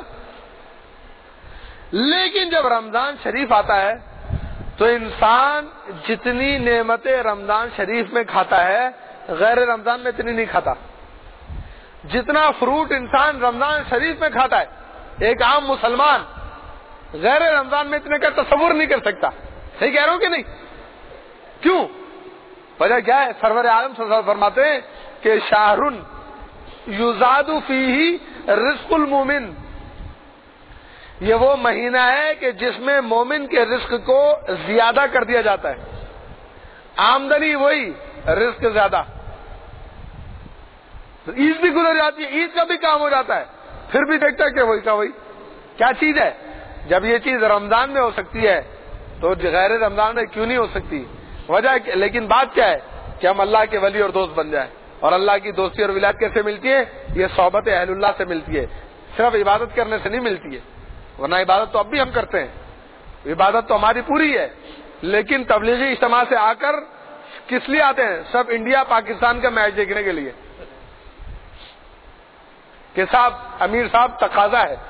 A: لیکن جب رمضان شریف آتا ہے تو انسان جتنی نعمتیں رمضان شریف میں کھاتا ہے غیر رمضان میں اتنی نہیں کھاتا. جتنا فروٹ انسان رمضان شریف میں کھاتا ہے ایک عام مسلمان غیر رمضان میں اتنے کا تصور نہیں کر سکتا. صحیح کہہ رہا ہوں کہ نہیں؟ کیوں؟ وجہ کیا ہے؟ سرور عالم صلی اللہ علیہ وسلم فرماتے ہیں کہ شہر یزاد فیہ رزق المومن, یہ وہ مہینہ ہے کہ جس میں مومن کے رزق کو زیادہ کر دیا جاتا ہے. آمدنی وہی, رزق زیادہ. عید بھی گزر جاتی ہے, عید کا بھی کام ہو جاتا ہے, پھر بھی دیکھتا ہے کہ وہی کا وہی. کیا چیز ہے؟ جب یہ چیز رمضان میں ہو سکتی ہے تو غیر رمضان میں کیوں نہیں ہو سکتی؟ وجہ لیکن بات کیا ہے کہ ہم اللہ کے ولی اور دوست بن جائیں. اور اللہ کی دوستی اور ولایت کیسے ملتی ہے؟ یہ صحبت اہل اللہ سے ملتی ہے، صرف عبادت کرنے سے نہیں ملتی ہے، ورنہ عبادت تو اب بھی ہم کرتے ہیں، عبادت تو ہماری پوری ہے، لیکن تبلیغی اجتماع سے آ کر کس لیے آتے ہیں؟ سب انڈیا پاکستان کا میچ دیکھنے کے لیے کہ صاحب امیر صاحب تقاضا ہے،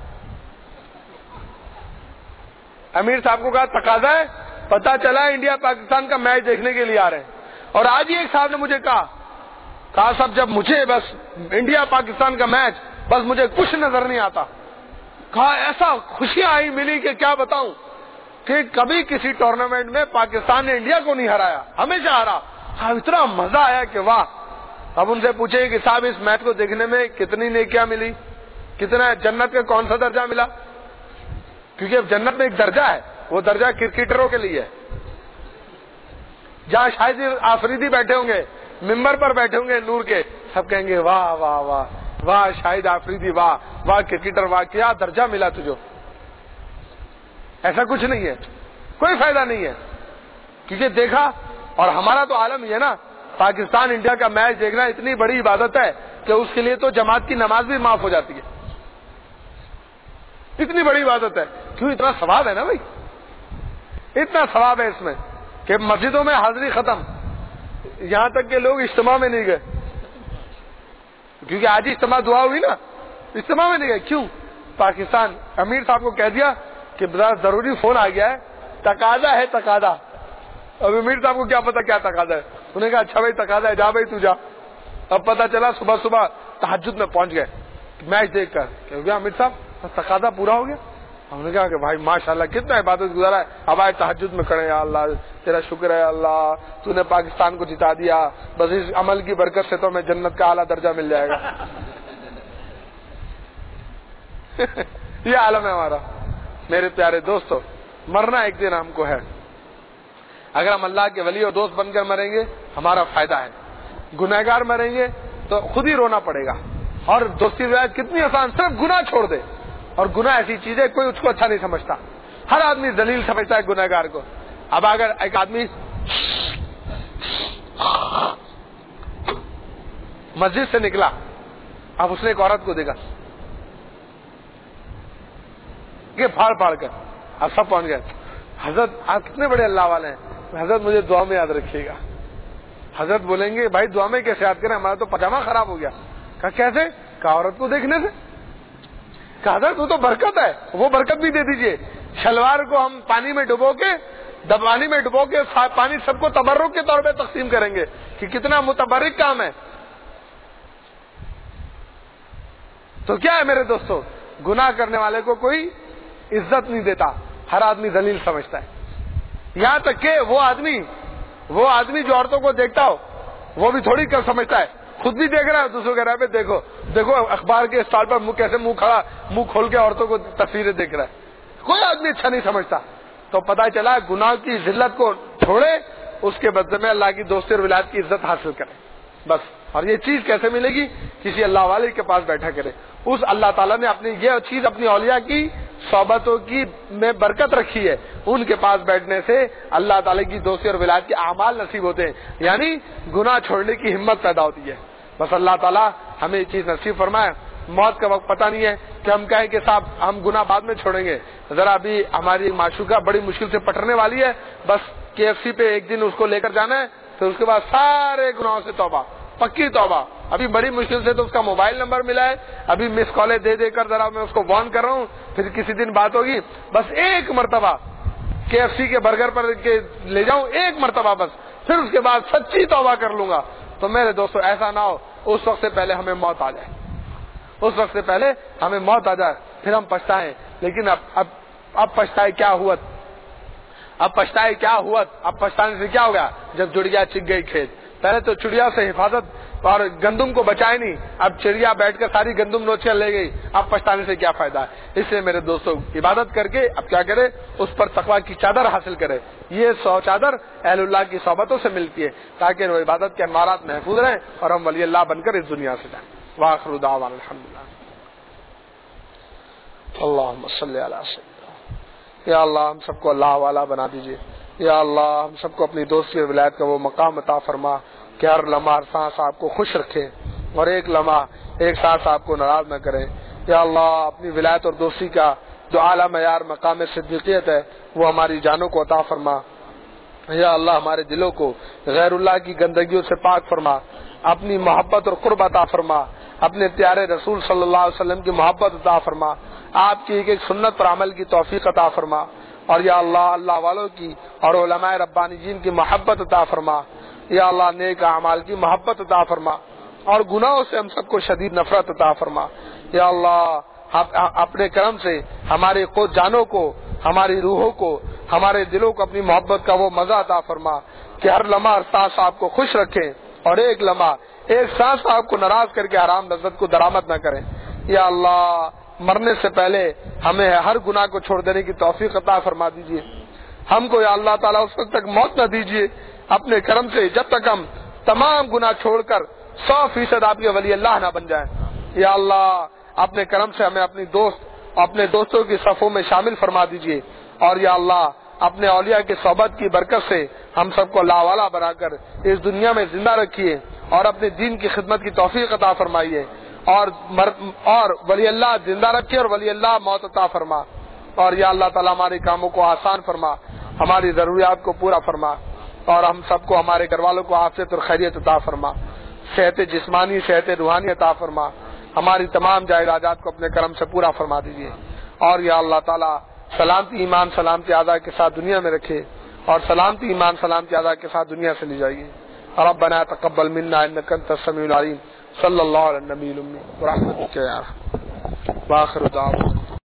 A: امیر صاحب کو کہا تقاضا ہے، پتا چلا انڈیا پاکستان کا میچ دیکھنے کے لیے آ رہے ہیں۔ اور آج ہی ایک صاحب نے مجھے کہا کہا صاحب جب مجھے بس انڈیا پاکستان کا میچ بس مجھے کچھ نظر نہیں آتا، کہا ایسا خوشیاں آئی ملی کہ کیا بتاؤں، کہ کبھی کسی ٹورنامنٹ میں پاکستان نے انڈیا کو نہیں ہرایا، ہمیشہ ہرا، اتنا مزہ آیا کہ واہ۔ اب ان سے پوچھے کہ صاحب اس میچ کو دیکھنے میں کتنی نیکیاں ملی، کتنا جنت کا کون سا درجہ ملا؟ کیونکہ جنت میں ایک درجہ ہے، وہ درجہ کرکٹروں کے لیے ہے، جہاں شاید آفریدی بیٹھے ہوں گے، ممبر پر بیٹھے ہوں گے نور کے، سب کہیں گے واہ واہ واہ واہ شاہد آفریدی، واہ واہ کرکٹر، واہ کیا درجہ ملا تجھے۔ ایسا کچھ نہیں ہے، کوئی فائدہ نہیں ہے، کیونکہ دیکھا، اور ہمارا تو عالم یہ ہے نا، پاکستان انڈیا کا میچ دیکھنا اتنی بڑی عبادت ہے کہ اس کے لیے تو جماعت کی نماز بھی معاف ہو جاتی ہے، اتنی بڑی عبادت ہے۔ کیوں؟ اتنا ثواب ہے نا بھائی، اتنا ثواب ہے اس میں کہ مسجدوں میں حاضری ختم، یہاں تک کہ لوگ اجتماع میں نہیں گئے، کیونکہ آج اجتماع دعا ہوئی نا، اجتماع میں نہیں گئے۔ کیوں؟ پاکستان امیر صاحب کو کہہ دیا کہ ضروری فون آ گیا ہے، تقاضا ہے تقاضا۔ اب امیر صاحب کو کیا پتا کیا تقاضا ہے، انہوں نے کہا اچھا بھائی تقاضا ہے، جا بھائی تو جا۔ اب پتا چلا صبح صبح تہجد میں پہنچ گئے میچ دیکھ کر، کہ ہو گیا امیر صاحب تقاضا پورا ہو گیا؟ ہم نے کہا کہ بھائی ماشاءاللہ کتنا عبادت گزارا ہے، اب آئے تہجد میں کھڑے، یا اللہ تیرا شکر ہے اللہ تو نے پاکستان کو جتا دیا، بس اس عمل کی برکت سے تو ہمیں جنت کا اعلیٰ درجہ مل جائے گا۔ یہ عالم ہے ہمارا۔ میرے پیارے دوستو، مرنا ایک دن ہم کو ہے، اگر ہم اللہ کے ولی اور دوست بن کر مریں گے ہمارا فائدہ ہے، گنہگار مریں گے تو خود ہی رونا پڑے گا۔ اور دوستی روایت کتنی آسان، صرف گناہ چھوڑ دے، اور گناہ ایسی چیز ہے کوئی اس کو اچھا نہیں سمجھتا، ہر آدمی ذلیل سمجھتا ہے گنہگار کو۔ اب اگر ایک آدمی مسجد سے نکلا، اب اس نے ایک عورت کو دیکھا کہ پھاڑ پھاڑ کر، اب سب پہنچ گئے، حضرت آپ کتنے بڑے اللہ والے ہیں، حضرت مجھے دعا میں یاد رکھیے گا۔ حضرت بولیں گے بھائی دعا میں کیسے یاد کریں، ہمارا تو پجامہ خراب ہو گیا۔ کہا کیسے؟ کہا عورت کو دیکھنے سے۔ کہا حضرت وہ تو برکت ہے، وہ برکت بھی دے دیجئے، شلوار کو ہم پانی میں ڈبو کے پانی میں ڈبو کے پانی سب کو تبرک کے طور پہ تقسیم کریں گے، کہ کتنا متبرک کام ہے۔ تو کیا ہے میرے دوستو، گناہ کرنے والے کو کوئی عزت نہیں دیتا، ہر آدمی ذلیل سمجھتا ہے، یہاں تک کہ وہ آدمی وہ آدمی جو عورتوں کو دیکھتا ہو وہ بھی تھوڑی کر سمجھتا ہے، خود بھی دیکھ رہا ہے، دوسروں کہہ رہا ہے دیکھو دیکھو اخبار کے اسٹال پر منہ کیسے منہ کھڑا منہ کھول کے عورتوں کو تصویریں دیکھ رہا ہے، کوئی آدمی اچھا نہیں سمجھتا۔ تو پتہ چلا گناہ کی ذلت کو چھوڑے، اس کے بدلے میں اللہ کی دوستی اور ولایت کی عزت حاصل کرے بس۔ اور یہ چیز کیسے ملے گی؟ کسی اللہ والے کے پاس بیٹھا کرے، اس اللہ تعالیٰ نے اپنی یہ چیز اپنی اولیاء کی صحبتوں کی میں برکت رکھی ہے، ان کے پاس بیٹھنے سے اللہ تعالیٰ کی دوستی اور ولایت کے اعمال نصیب ہوتے ہیں، یعنی گناہ چھوڑنے کی ہمت پیدا ہوتی ہے۔ بس اللہ تعالیٰ ہمیں یہ چیز نصیب فرمائے۔ موت کا وقت پتہ نہیں ہے کہ ہم کہیں کہ صاحب ہم گناہ بعد میں چھوڑیں گے، ذرا ابھی ہماری معشوقہ بڑی مشکل سے پٹرنے والی ہے، بس کے ایف سی پہ ایک دن اس کو لے کر جانا ہے، پھر اس کے بعد سارے گناہوں سے توبہ، پکی توبہ۔ ابھی بڑی مشکل سے تو اس کا موبائل نمبر ملا ہے، ابھی مس کالیں دے دے کر ذرا میں اس کو وارن کر رہا ہوں، پھر کسی دن بات ہوگی، بس ایک مرتبہ کے ایف سی کے برگر پر کے لے جاؤں، ایک مرتبہ بس، پھر اس کے بعد سچی توبہ کر لوں گا۔ تو میرے دوستو ایسا نہ ہو اس وقت سے پہلے ہمیں موت آ جائے، اس وقت سے پہلے ہمیں موت آ جائے، پھر ہم پچھتائیں۔ لیکن اب اب اب پچھتائے کیا ہوا، اب پچھتائے کیا ہوا، اب پچھتانے سے کیا ہو گیا؟ جب چڑیا چگ گئی کھیت، پہلے تو چڑیا سے حفاظت اور گندم کو بچائے نہیں، اب چڑیا بیٹھ کر ساری گندم نوچیاں لے گئی، اب پچھتانے سے کیا فائدہ ہے؟ اس لیے میرے دوستو عبادت کر کے اب کیا کرے، اس پر تقویٰ کی چادر حاصل کرے۔ یہ سو چادر اہل اللہ کی صحبتوں سے ملتی ہے، تاکہ وہ عبادت کے انوارات محفوظ رہیں اور ہم ولی اللہ بن کر اس دنیا سے جائیں۔ وآخر دعوانا الحمدللہ۔ اللہم صلی علی سیدنا، یا اللہ ہم سب کو اللہ والا بنا دیجئے، یا اللہ ہم سب کو اپنی دوستی اور ولایت کا وہ مقام عطا فرما کہ ہر لمحہ ہر سانس آپ کو خوش رکھے اور ایک لمحہ ایک سانس آپ کو ناراض نہ کرے. یا اللہ اپنی ولایت اور دوستی کا جو اعلیٰ معیار مقام صدیقیت ہے وہ ہماری جانوں کو عطا فرما. یا اللہ ہمارے دلوں کو غیر اللہ کی گندگیوں سے پاک فرما, اپنی محبت اور قرب عطا فرما, اپنے پیارے رسول صلی اللہ علیہ وسلم کی محبت عطا فرما, آپ کی ایک ایک سنت پر عمل کی توفیق عطا فرما. اور یا اللہ اللہ والوں کی اور علماء ربانیین کی محبت عطا فرما. یا اللہ نیک اعمال کی محبت عطا فرما اور گناہوں سے ہم سب کو شدید نفرت عطا فرما. یا اللہ اپنے کرم سے ہمارے خود جانوں کو, ہماری روحوں کو, ہمارے دلوں کو اپنی محبت کا وہ مزہ عطا فرما کہ ہر لمحہ ہر سانس آپ کو خوش رکھیں اور ایک لمحہ ایک سانس آپ کو ناراض کر کے حرام لذت کو درآمد نہ کریں. یا اللہ مرنے سے پہلے ہمیں ہر گناہ کو چھوڑ دینے کی توفیق عطا فرما دیجیے. ہم کو یا اللہ تعالیٰ اس وقت تک موت نہ دیجیے اپنے کرم سے جب تک ہم تمام گناہ چھوڑ کر سو فیصد آپ کے ولی اللہ نہ بن جائیں. یا اللہ اپنے کرم سے ہمیں اپنی دوست اپنے دوستوں کی صفوں میں شامل فرما دیجیے. اور یا اللہ اپنے اولیاء کی صحبت کی برکت سے ہم سب کو اللہ والا بنا کر اس دنیا میں زندہ رکھیے اور اپنے دین کی خدمت کی توفیق عطا فرمائیے. اور اور ولی اللہ زندہ رکھے اور ولی اللہ موت عطا فرما. اور یا اللہ تعالیٰ ہمارے کاموں کو آسان فرما, ہماری ضروریات کو پورا فرما اور ہم سب کو ہمارے گھر والوں کو عافیت اور خیریت عطا فرما, صحت جسمانی صحت روحانی عطا فرما, ہماری تمام جائیداد کو اپنے کرم سے پورا فرما دیجیے. اور یا اللہ تعالیٰ سلامتی ایمان سلامتی اعضاء کے ساتھ دنیا میں رکھے اور سلامتی ایمان سلامتی اعضاء کے ساتھ دنیا سے لے جائیے. ربنا تقبل منا انک انت السمیع العلیم. صلی اللہ علی النبی المی ورحمتک یا ارحم. واخر دعوانا